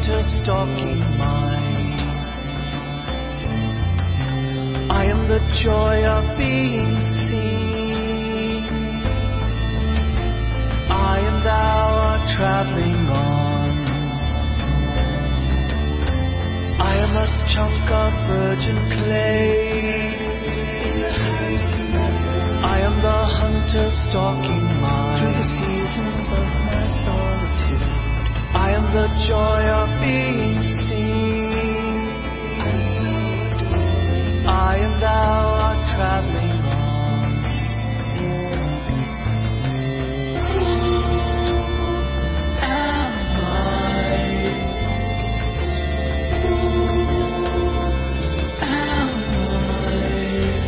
hunter stalking mine. I am the joy of being seen. I am thou art traveling on. I am a chunk of virgin clay. I am the hunter stalking mine. Through the seasons of my solitude, I am the joy of being seen. I am thou art traveling on. Who am I? Who am I?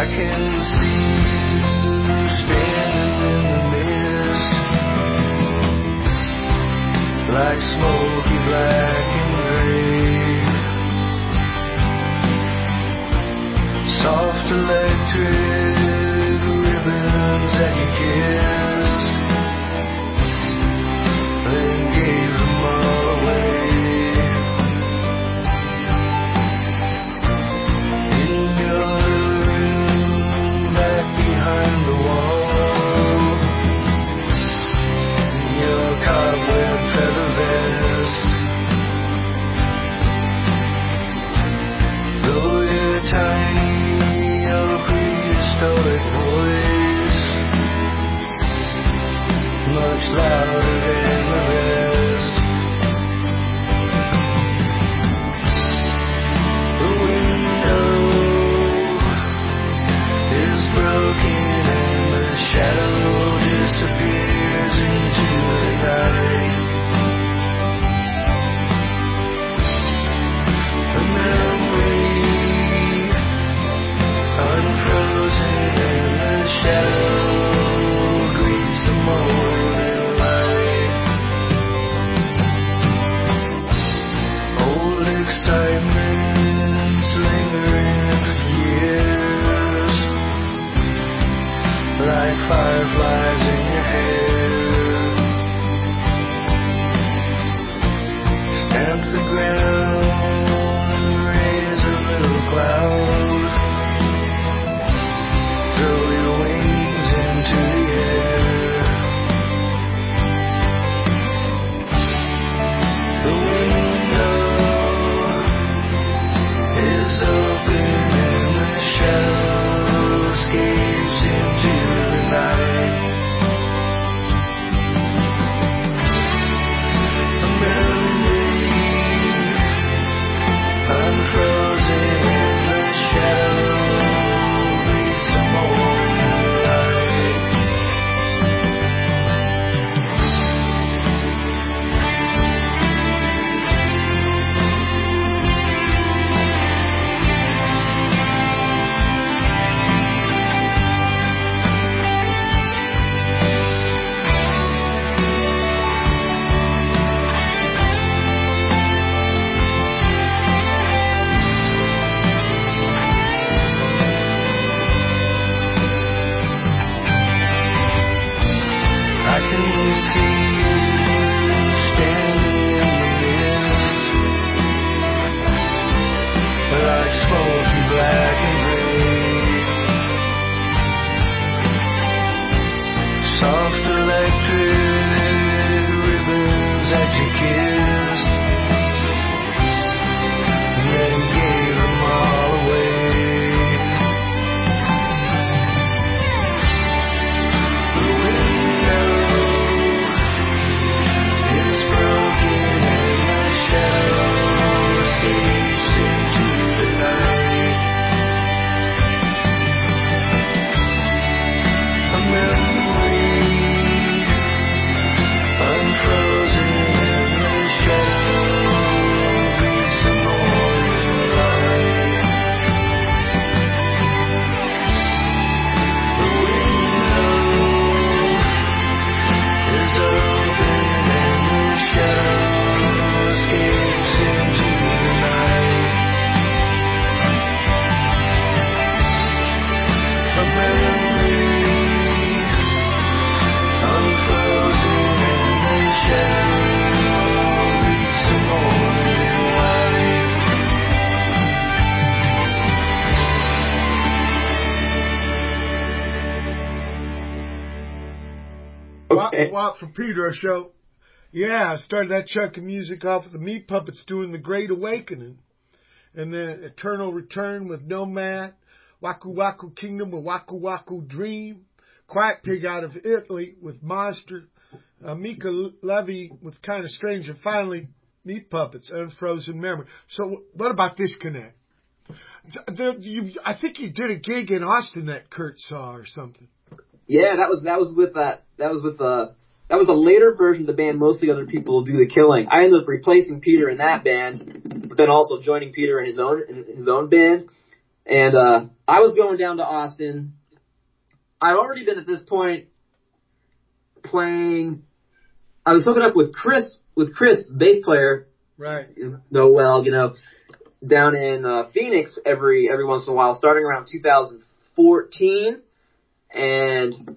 Like smoky black and gray, soft electric ribbons that you kissed, then gave them all away. In your room back behind the wall, your cobweb feather vest. Though you're tiny, your prehistoric voice much louder than the rest. The window is broken and the shadow disappears into the night. The memory unfrozen and the shadow greets the morning light. Old excitements lingering for years, like fireflies in your hair. Stamp the ground, raise a little cloud, throw your wings into the air. The window is open and the shadow escapes into the night. A memory unfrozen and the shadow greets the morning light. I can see you standing in the mist, like smoky black and gray, soft electric ribbons that you kissed, and then gave them all away. The window is broken and the shadow escapes into the night. A memory unfrozen and the shadow greets the morning light. The window is open and the shadow escapes into the night. A memory unfrozen and the shadow greets the morning light. Okay. Walk for Pedro show. Yeah, I started that chunk of music off with the Meat Puppets doing The Great Awakening. And then Eternal Return with Nomad, Waku Waku Kingdom with Waku Waku Dream, Quiet Pig out of Italy with Monster, uh, Mika Levy with Kind of Strange, and finally Meat Puppets, Unfrozen Memory. So what about Disconnect? There, you, I think you did a gig in Austin that Kurt saw or something. Yeah, that was that was with that that was with uh that was a later version of the band. Mostly Other People Do the Killing. I ended up replacing Peter in that band, but then also joining Peter in his own in his own band. And uh, I was going down to Austin. I'd already been at this point playing. I was hooking up with Chris, with Chris, bass player. Right. You know well, you know, down in uh, Phoenix every every once in a while, starting around two thousand fourteen. And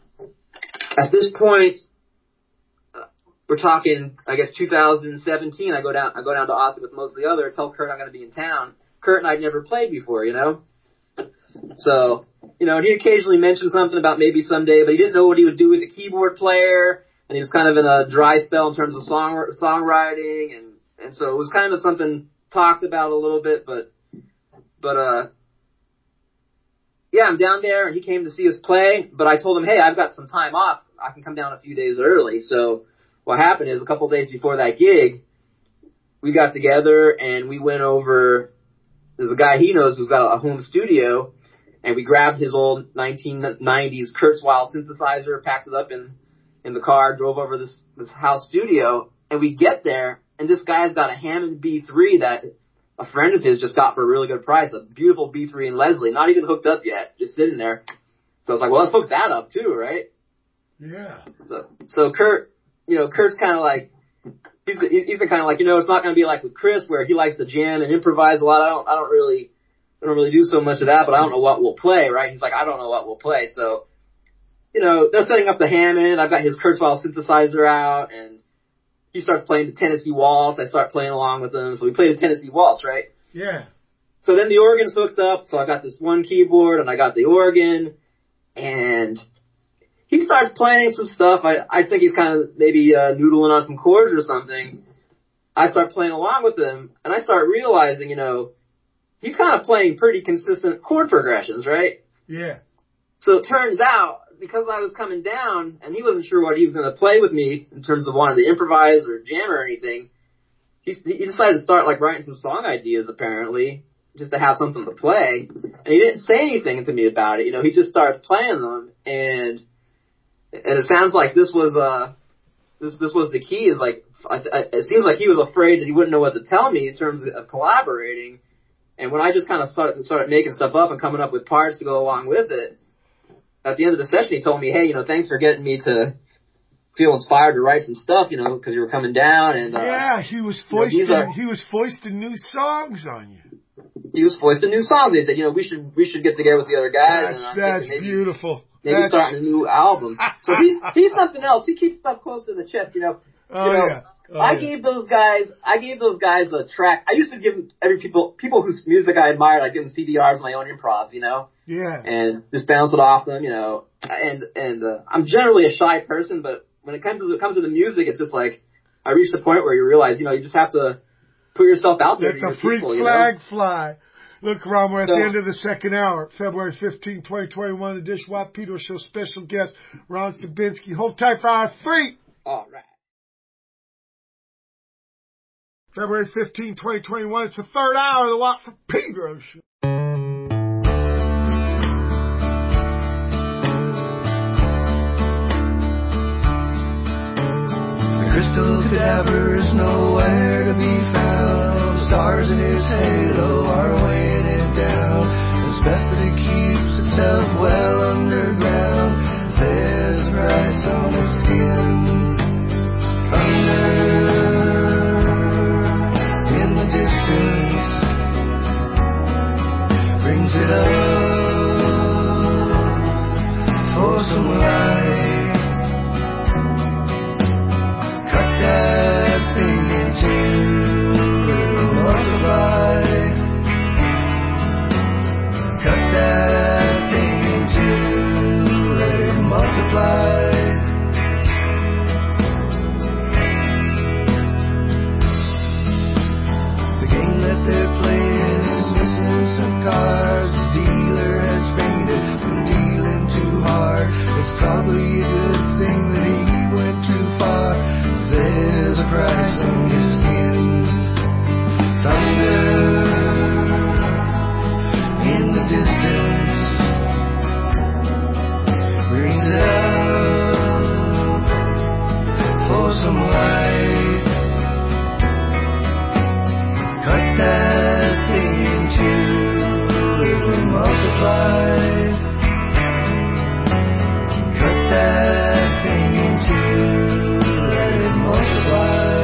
at this point, uh, we're talking, I guess, two thousand seventeen. I go down, I go down to Austin with most of the other. Tell Kurt I'm going to be in town. Kurt and I'd never played before, you know. So, you know, and he occasionally mentioned something about maybe someday, but he didn't know what he would do with a keyboard player, and he was kind of in a dry spell in terms of song songwriting, and and so it was kind of something talked about a little bit, but but uh. Yeah, I'm down there, and he came to see us play, but I told him, hey, I've got some time off. I can come down a few days early. So what happened is a couple of days before that gig, we got together, and we went over, there's a guy he knows who's got a home studio, and we grabbed his old nineteen nineties Kurzweil synthesizer, packed it up in, in the car, drove over this, this house studio, and we get there, and this guy's got a Hammond B three that a friend of his just got for a really good price, a beautiful B three in Leslie, not even hooked up yet, just sitting there. So I was like, well, let's hook that up too, right? Yeah. So, so Kurt, you know, Kurt's kind of like, he's he's been kind of like, you know, it's not going to be like with Chris where he likes to jam and improvise a lot. I don't, I don't really, I don't really do so much of that, but I don't know what we'll play, right? He's like, I don't know what we'll play. So, you know, they're setting up the Hammond. I've got his Kurzweil synthesizer out, and he starts playing the Tennessee Waltz. I start playing along with him. So we play the Tennessee Waltz, right? Yeah. So then the organ's hooked up. So I got this one keyboard, and I got the organ. And he starts playing some stuff. I, I think he's kind of maybe uh, noodling on some chords or something. I start playing along with him, and I start realizing, you know, he's kind of playing pretty consistent chord progressions, right? Yeah. So it turns out, because I was coming down and he wasn't sure what he was going to play with me in terms of wanting to improvise or jam or anything, he, he decided to start like writing some song ideas apparently, just to have something to play. And he didn't say anything to me about it. You know, he just started playing them, and and it sounds like this was uh this this was the key. Is like I, I, it seems like he was afraid that he wouldn't know what to tell me in terms of, of collaborating. And when I just kind of started started making stuff up and coming up with parts to go along with it, at the end of the session, he told me, hey, you know, thanks for getting me to feel inspired to write some stuff, you know, because you were coming down. And uh, yeah, he was foisting, you know, are, he was foisting new songs on you. He was foisting new songs. They said, you know, we should we should get together with the other guys. That's, and that's maybe, beautiful. Maybe that's... starting a new album. So he's he's something else. He keeps stuff close to the chest, you know. Oh, you know, yeah. Oh, I yeah. gave those guys, I gave those guys a track. I used to give every people, people whose music I admired, I give them C D Rs of my own improvs, you know? Yeah. And just bounce it off them, you know? And, and, uh, I'm generally a shy person, but when it comes to, it comes to the music, it's just like, I reached the point where you realize, you know, you just have to put yourself out there. Let to the your freak people, you flag know? fly. Look, Ron, we're at So, the end of the second hour, February fifteenth, twenty twenty-one, the Dish Watt Pedro Show special guest, Ron Stabinsky. Hold tight for hour three. all right. February fifteenth, twenty twenty-one. It's the third hour of the Watt for Pedro Show. The crystal cadaver is nowhere to be found. The stars in his halo are weighing it down. It's best that it keeps itself well underground. There's a price on its skin. Thunder in the distance brings it up for some light. Cut that thing in two, it'll multiply. Cut that thing in two. multiply. Cut that thing in two, let it multiply.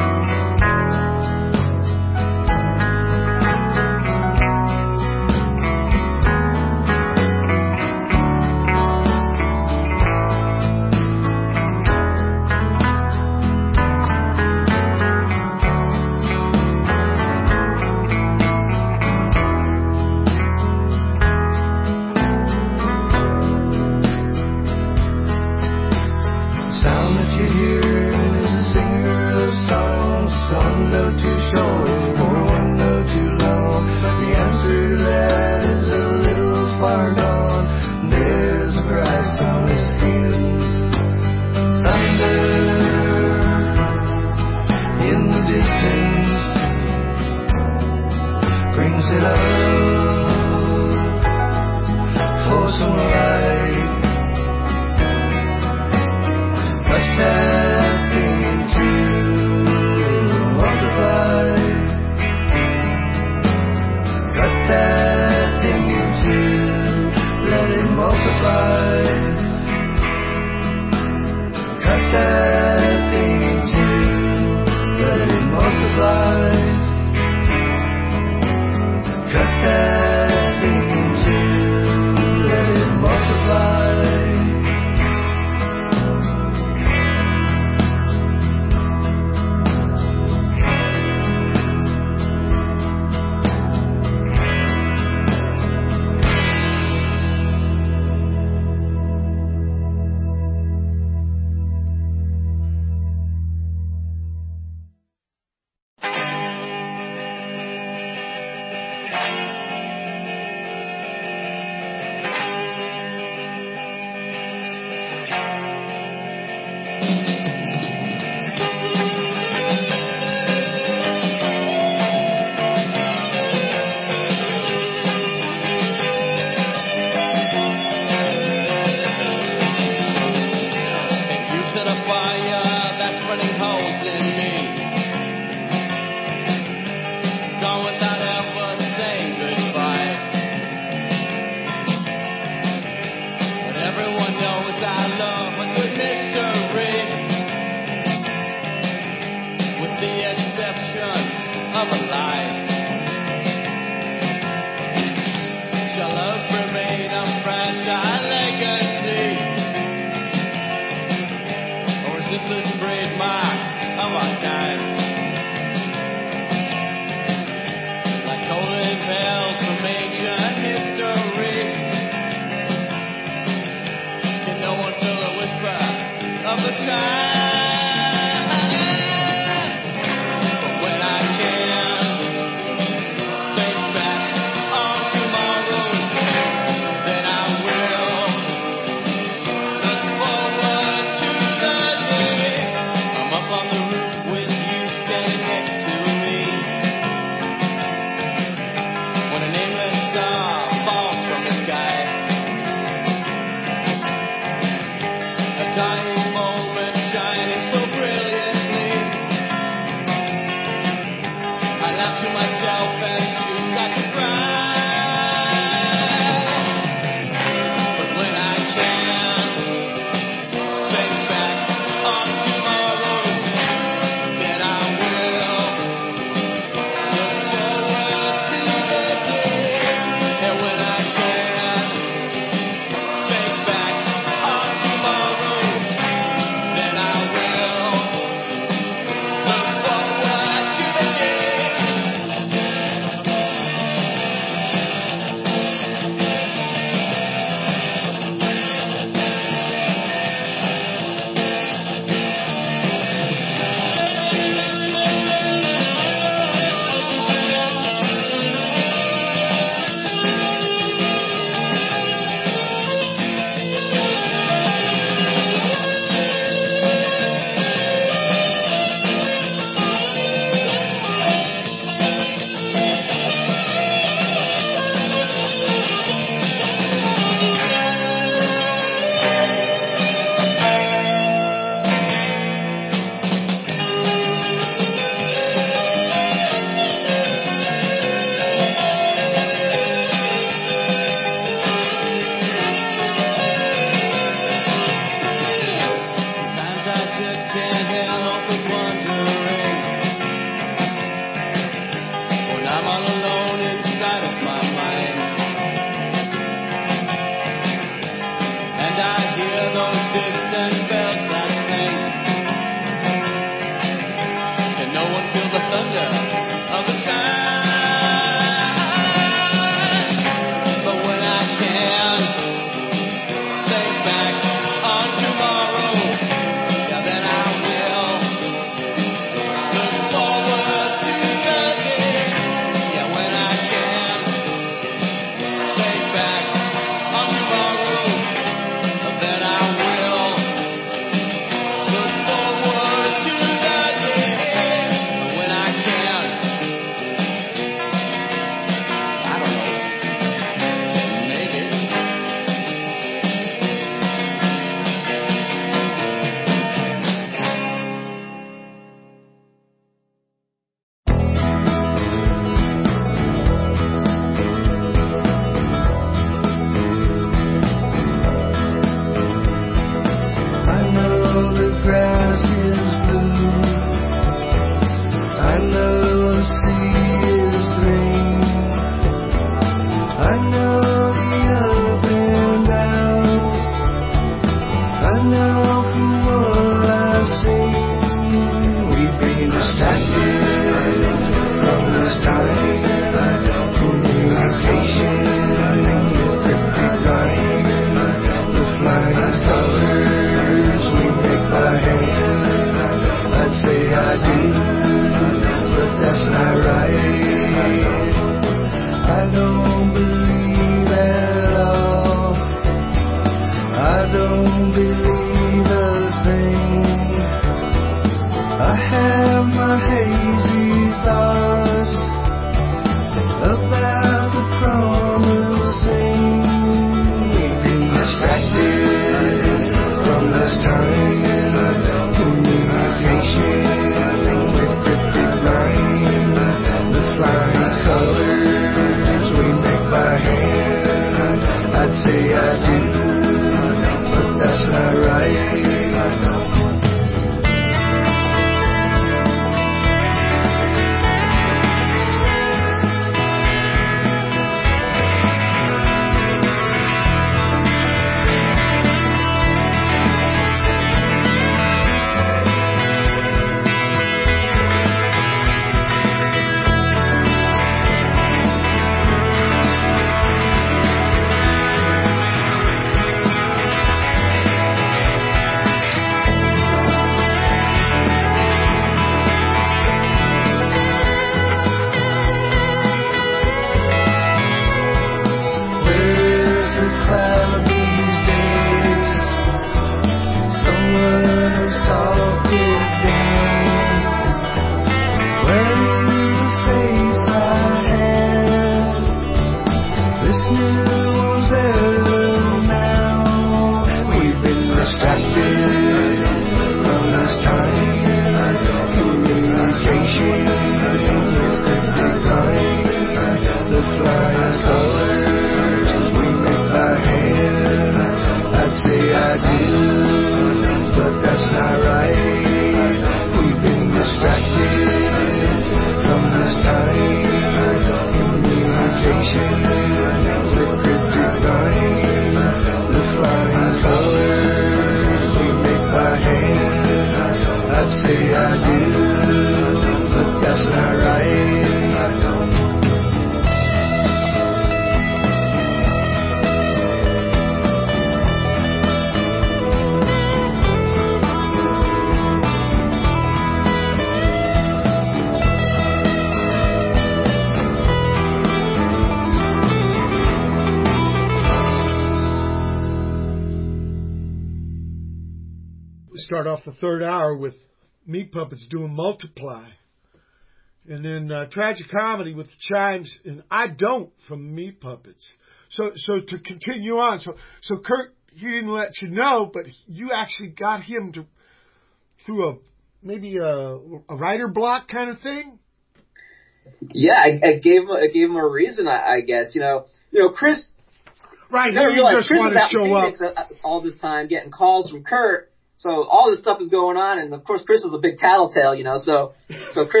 start off the third hour with Meat Puppets doing Multiply. And then uh, Tragic Comedy with the chimes and I Don't from Meat Puppets. So so to continue on, so so Kurt, he didn't let you know, but you actually got him to through a maybe a, a writer block kind of thing. Yeah, I, I gave him I gave him a reason, I, I guess. You know, you know, Chris. Right, You he just Chris want was to out show in Phoenix up all this time, getting calls from Kurt. So all this stuff is going on, and of course Chris was a big tattletale, you know. So so Chris,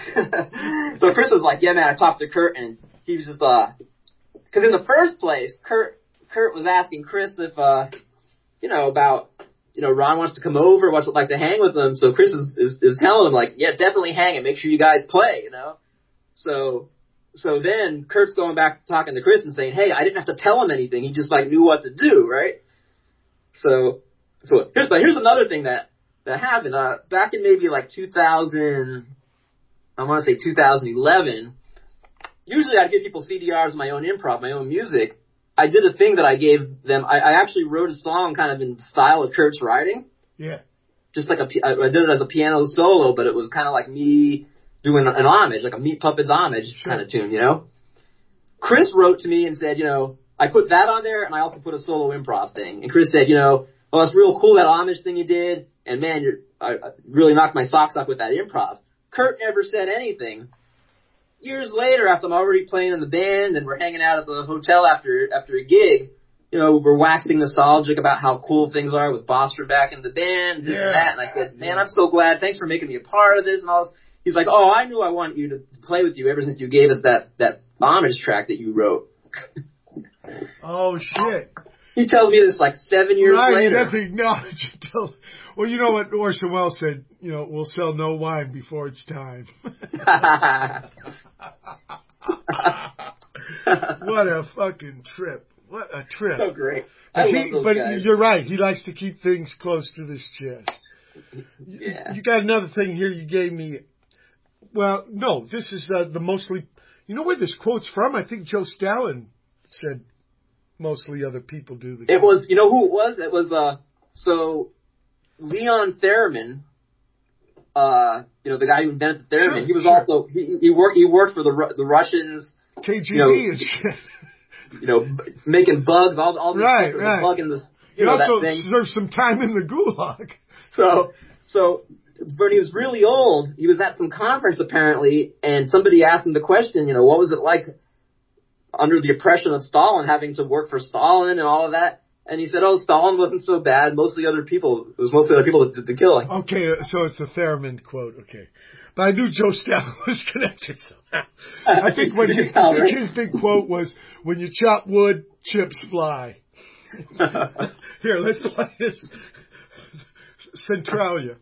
so Chris was like, yeah, man, I talked to Kurt, and he was just uh, because in the first place, Kurt Kurt was asking Chris if uh, you know, about you know Ron wants to come over, wants to like to hang with him. So Chris is is, is telling him like, yeah, definitely hang and make sure you guys play, you know. So. So then Kurt's going back talking to Chris and saying, hey, I didn't have to tell him anything. He just like knew what to do, right? So, so here's, but here's another thing that, that happened. Uh, back in maybe like two thousand, I want to say two thousand eleven, usually I'd give people C D Rs of my own improv, my own music. I did a thing that I gave them. I, I actually wrote a song kind of in the style of Kurt's writing. Yeah. Just like a, I did it as a piano solo, but it was kind of like me doing an homage, like a Meat Puppets homage Sure. kind of tune, you know? Chris wrote to me and said, you know, I put that on there and I also put a solo improv thing. And Chris said, you know, well, it's real cool, that homage thing you did. And man, you're, I, I really knocked my socks off with that improv. Kurt never said anything. Years later, after I'm already playing in the band and we're hanging out at the hotel after, after a gig, you know, we're waxing nostalgic about how cool things are with Boster back in the band, this Yeah. and that. And I said, man, I'm so glad. Thanks for making me a part of this and all this. He's like, oh, I knew I wanted you to play with you ever since you gave us that, that homage track that you wrote. Oh, shit. He tells me this like seven years right, later. he doesn't acknowledge it till, well, you know what Orson Welles said, you know, we'll sell no wine before it's time. What a fucking trip. What a trip. So great. But, I he, love those but guys. you're right. He likes to keep things close to his chest. Yeah. You got another thing here you gave me. Well, no, this is uh, the mostly, you know where this quote's from? I think Joe Stalin said mostly other people do the It was, you know who it was? It was, uh, so Leon Theremin, uh, you know, the guy who invented the theremin, Sure, he was sure. also, he, he worked, he worked for the Ru- the Russians, K G B you know, and shit. you know, b- making bugs, all, all these Right, fuckers right. are bugging this, He you know, also that thing. served some time in the gulag. So, so when he was really old, he was at some conference apparently, and somebody asked him the question, you know, what was it like under the oppression of Stalin, having to work for Stalin and all of that? And he said, oh, Stalin wasn't so bad. Mostly other people, it was mostly other people that did the killing. Okay, so it's a Theremin quote. Okay. But I knew Joe Stalin was connected somehow. I think what he, I think his big quote was, when you chop wood, chips fly. Here, let's play this. Centralia.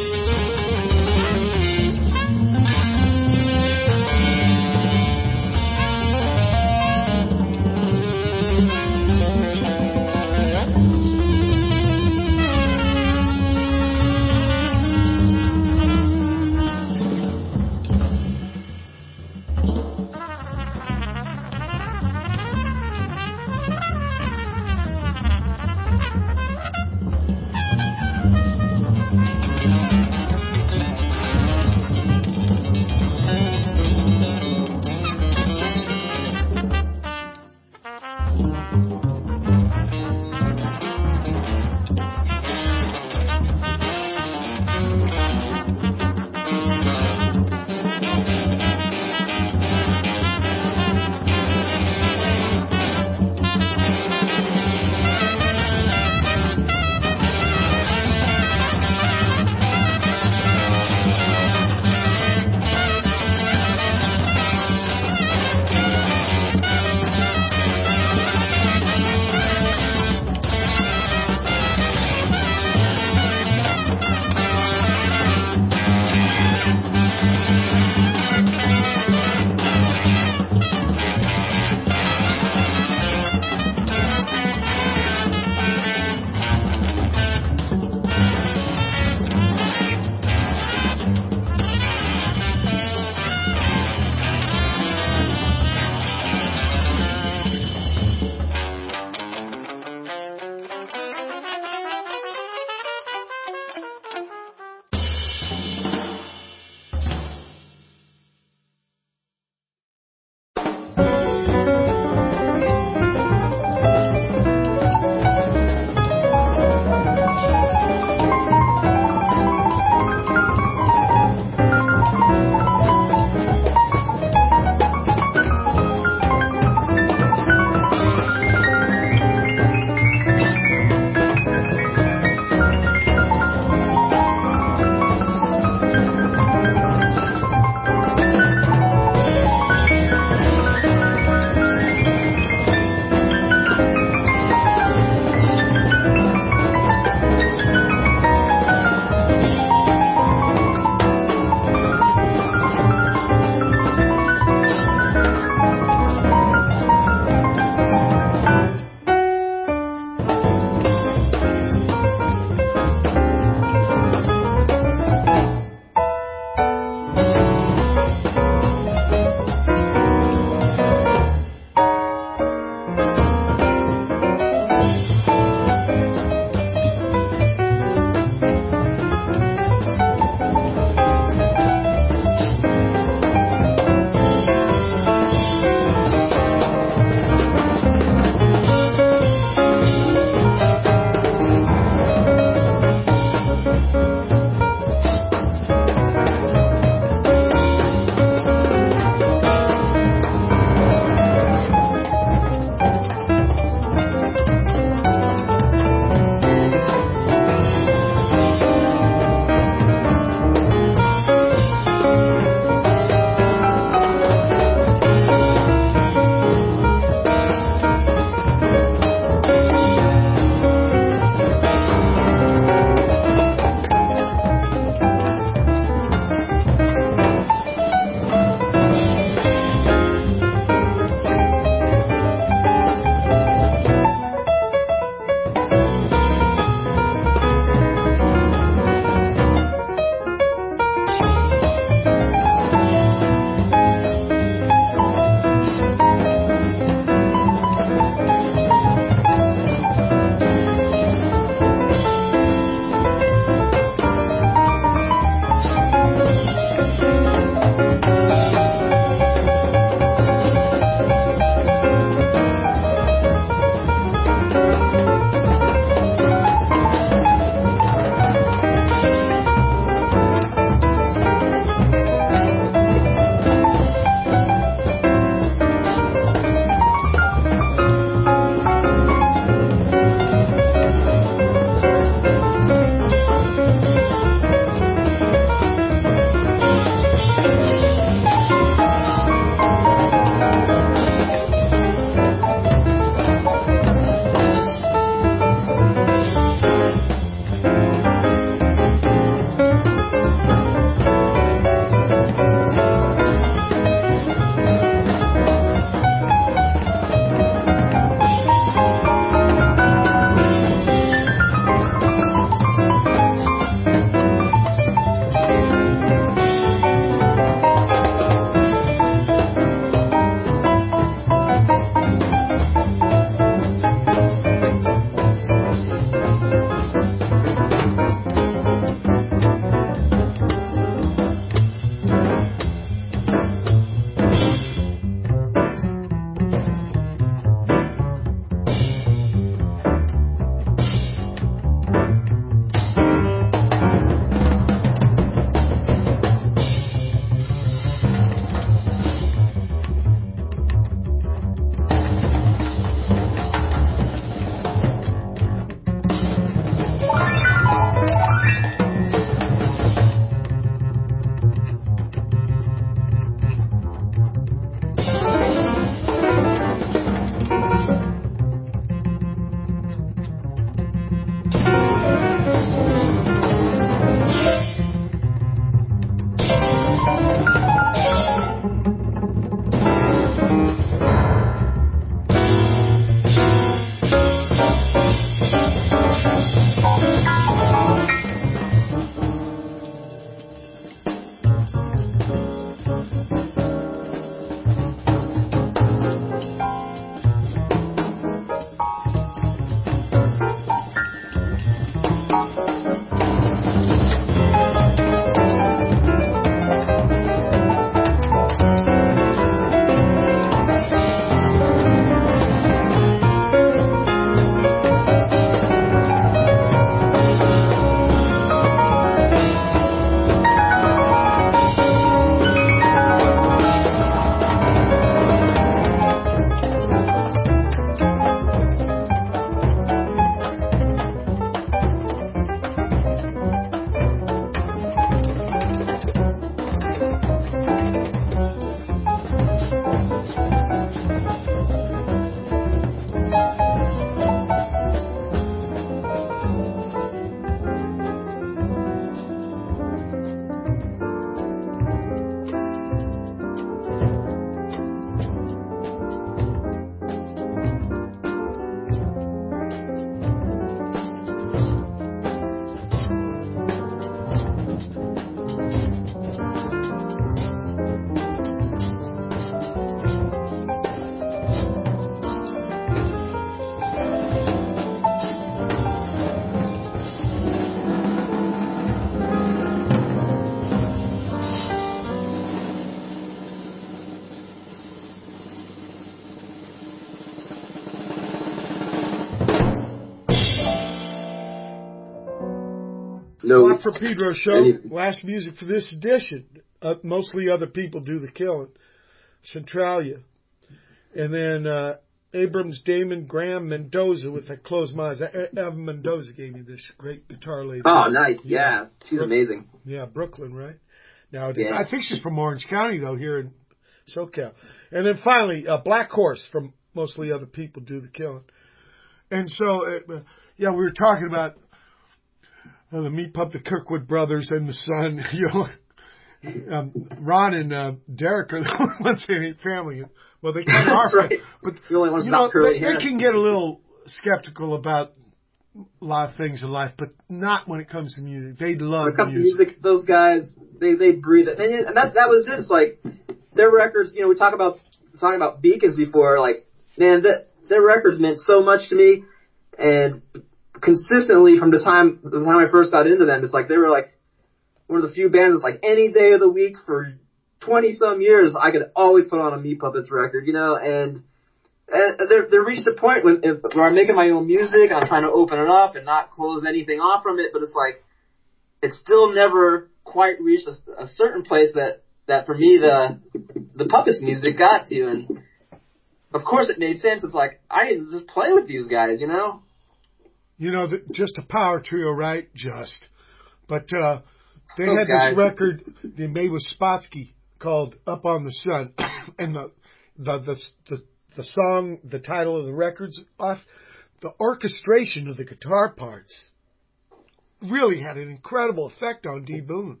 no. Watt for Pedro show. Any, last music for this edition. Uh, mostly other people do the killing. Centralia. And then uh, Abrams, Damon, Graham, Mendoza with that Closed Minds. Evan Mendoza gave me this great guitar lady. Oh, nice. Yeah. yeah. She's Brooklyn. amazing. Yeah, Brooklyn, right? Now, yeah. I think she's from Orange County, though, here in SoCal. And then finally, uh, Black Horse from Mostly Other People Do the Killing. And so, uh, yeah, we were talking about uh, the Meat Pup, the Kirkwood brothers, and the son. You know, um, Ron and uh, Derek are the ones that ain't family. Well, they kind of are, right. but the only ones you not know, curly they, hair. they can get a little skeptical about a lot of things in life, but not when it comes to music. They love when it comes music. to music. Those guys, they they breathe it, and, and that's that was it. It's like their records. You know, we talk about talking about Beacons before. Like, man, that their records meant so much to me, and consistently from the time the time I first got into them, it's like they were like one of the few bands that's like any day of the week for twenty some years, I could always put on a Meat Puppets record, you know, and, and they're, they reached a point when, if, where I'm making my own music, I'm trying to open it up and not close anything off from it, but it's like, it's still never quite reached a, a certain place that, that for me, the, the Puppets music got to, and of course it made sense. It's like, I need to just play with these guys, you know? You know, the, just a power trio, right? Just. But, uh, they oh, had guys. this record they made with Spotsky called Up on the Sun, and the, the the the the song, the title of the record's off. The orchestration of the guitar parts really had an incredible effect on D. Boon.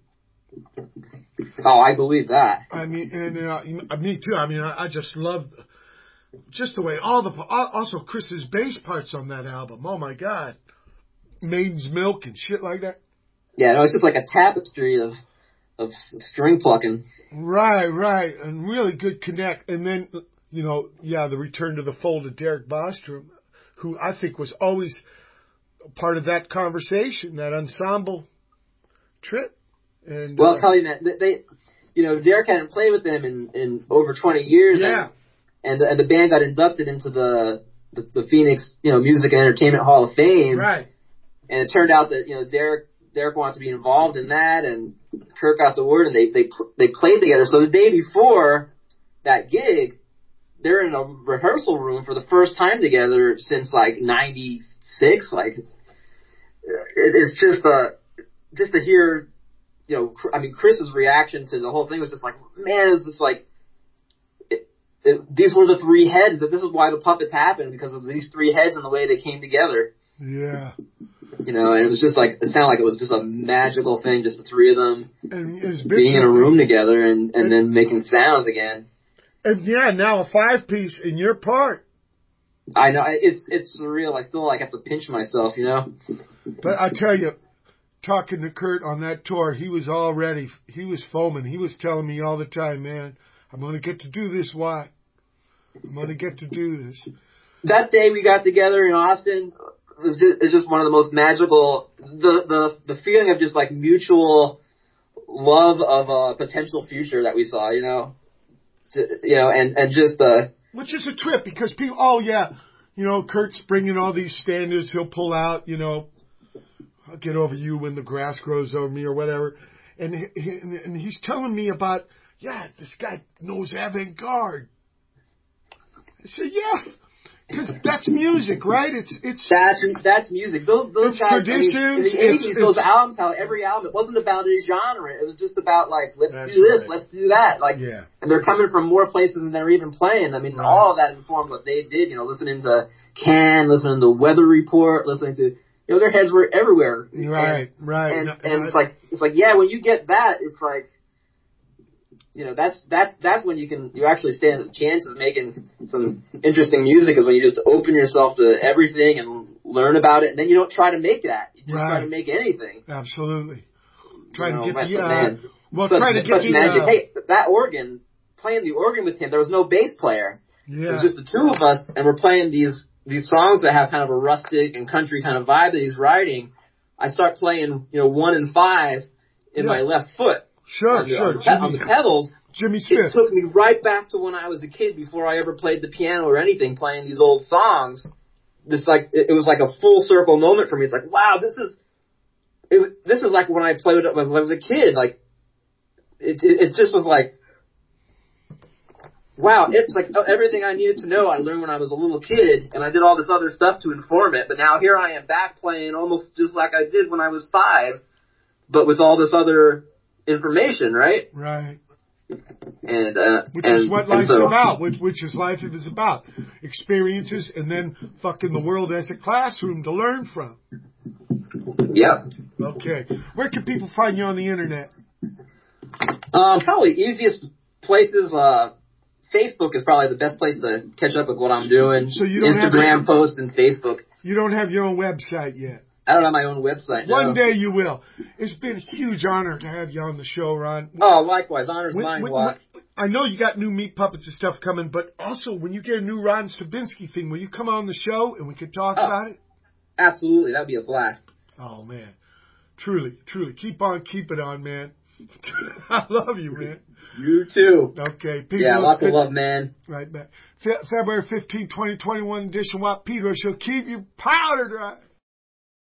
Oh, I believe that. I mean, and uh, me too. I mean, I, I just love just the way all the also Chris's bass parts on that album. Oh my God, Maiden's Milk and shit like that. Yeah, no, it's just like a tapestry of of string plucking. Right, right, and really good connect. And then, you know, yeah, the return to the fold of Derek Bostrom, who I think was always part of that conversation, that ensemble trip. And well, uh, I'll tell you, man, they, you know, Derek hadn't played with them in, in over twenty years. Yeah. And, and, the, and the band got inducted into the, the, the Phoenix, you know, Music and Entertainment Hall of Fame. Right. And it turned out that, you know, Derek, Derek wanted to be involved in that, and Kirk got the word, and they they they played together. So the day before that gig, they're in a rehearsal room for the first time together since like ninety-six. Like, it, it's just uh just to hear, you know, I mean, Chris's reaction to the whole thing was just like, man, it's just like it, it, these were the three heads. That this is why the Puppets happened, because of these three heads and the way they came together. Yeah. You know, and it was just like, it sounded like it was just a magical thing, just the three of them and being in a room together and, and, and then making sounds again. And yeah, now a five piece in your part. I know, it's it's surreal. I still like have to pinch myself, you know. But I tell you, talking to Kurt on that tour, he was already, he was foaming. He was telling me all the time, man, I'm going to get to do this, Watt. I'm going to get to do this. That day we got together in Austin, It's just, it's just one of the most magical, the, the, the feeling of just like mutual love of a potential future that we saw, you know, to, you know, and, and just, uh, which is a trip because people, oh yeah, you know, Kurt's bringing all these standards, he'll pull out, you know, I'll get over you when the grass grows over me or whatever. And, he, and he's telling me about, yeah, this guy knows avant-garde. I said, yeah. Because that's music, right? It's it's that's that's music. Those those it's guys. Traditions. I mean, in the eighties, those albums, how every album, it wasn't about a genre. It was just about like, let's that's do this, right. let's do that. Like, yeah. And they're coming from more places than they're even playing. I mean, right. all of that informed what they did. You know, listening to Can, listening to Weather Report, listening to, you know, their heads were everywhere. Right, and, right. And, no, and no, it's like it's like yeah, when you get that, it's like. You know, that's that that's when you can you actually stand a chance of making some interesting music, is when you just open yourself to everything and learn about it, and then you don't try to make that. You just right. try to make anything. Absolutely. Try you know, to get the uh, man, well, such, try to get such the magic. uh, Hey, that organ, playing the organ with him, there was no bass player. Yeah. It was just the two of us, and we're playing these these songs that have kind of a rustic and country kind of vibe that he's writing. I start playing, you know, one and five in yeah. my left foot. Sure, on the, sure. on the, on the pedals. Jimmy Smith. It took me right back to when I was a kid before I ever played the piano or anything, playing these old songs. This like it was like a full circle moment for me. It's like, wow, this is it, this is like when I played it when I was a kid. Like, it, it, it just was like, wow, it's like everything I needed to know I learned when I was a little kid, and I did all this other stuff to inform it, but now here I am back playing almost just like I did when I was five, but with all this other information, right? Right. And uh, Which and, is what life's so, about, which, which is life is about. Experiences and then fucking the world as a classroom to learn from. Yep. Okay. Where can people find you on the internet? Um, probably easiest places, uh, Facebook is probably the best place to catch up with what I'm doing. So you don't Instagram have, posts and Facebook. You don't have your own website yet. I don't have my own website. One no. day you will. It's been a huge honor to have you on the show, Ron. Oh, likewise. Honor's when, mine, when, Watt. when, I know you got new Meat Puppets and stuff coming, but also when you get a new Ron Stabinsky thing, will you come on the show and we could talk oh, about it? Absolutely. That'd be a blast. Oh, man. Truly, truly. Keep on, keep it on, man. I love you, man. You too. Okay. Pedro, yeah, lots of love, man. Right back. Fe- February fifteenth, twenty twenty-one edition Watt Pedro Show. Keep you powder dry.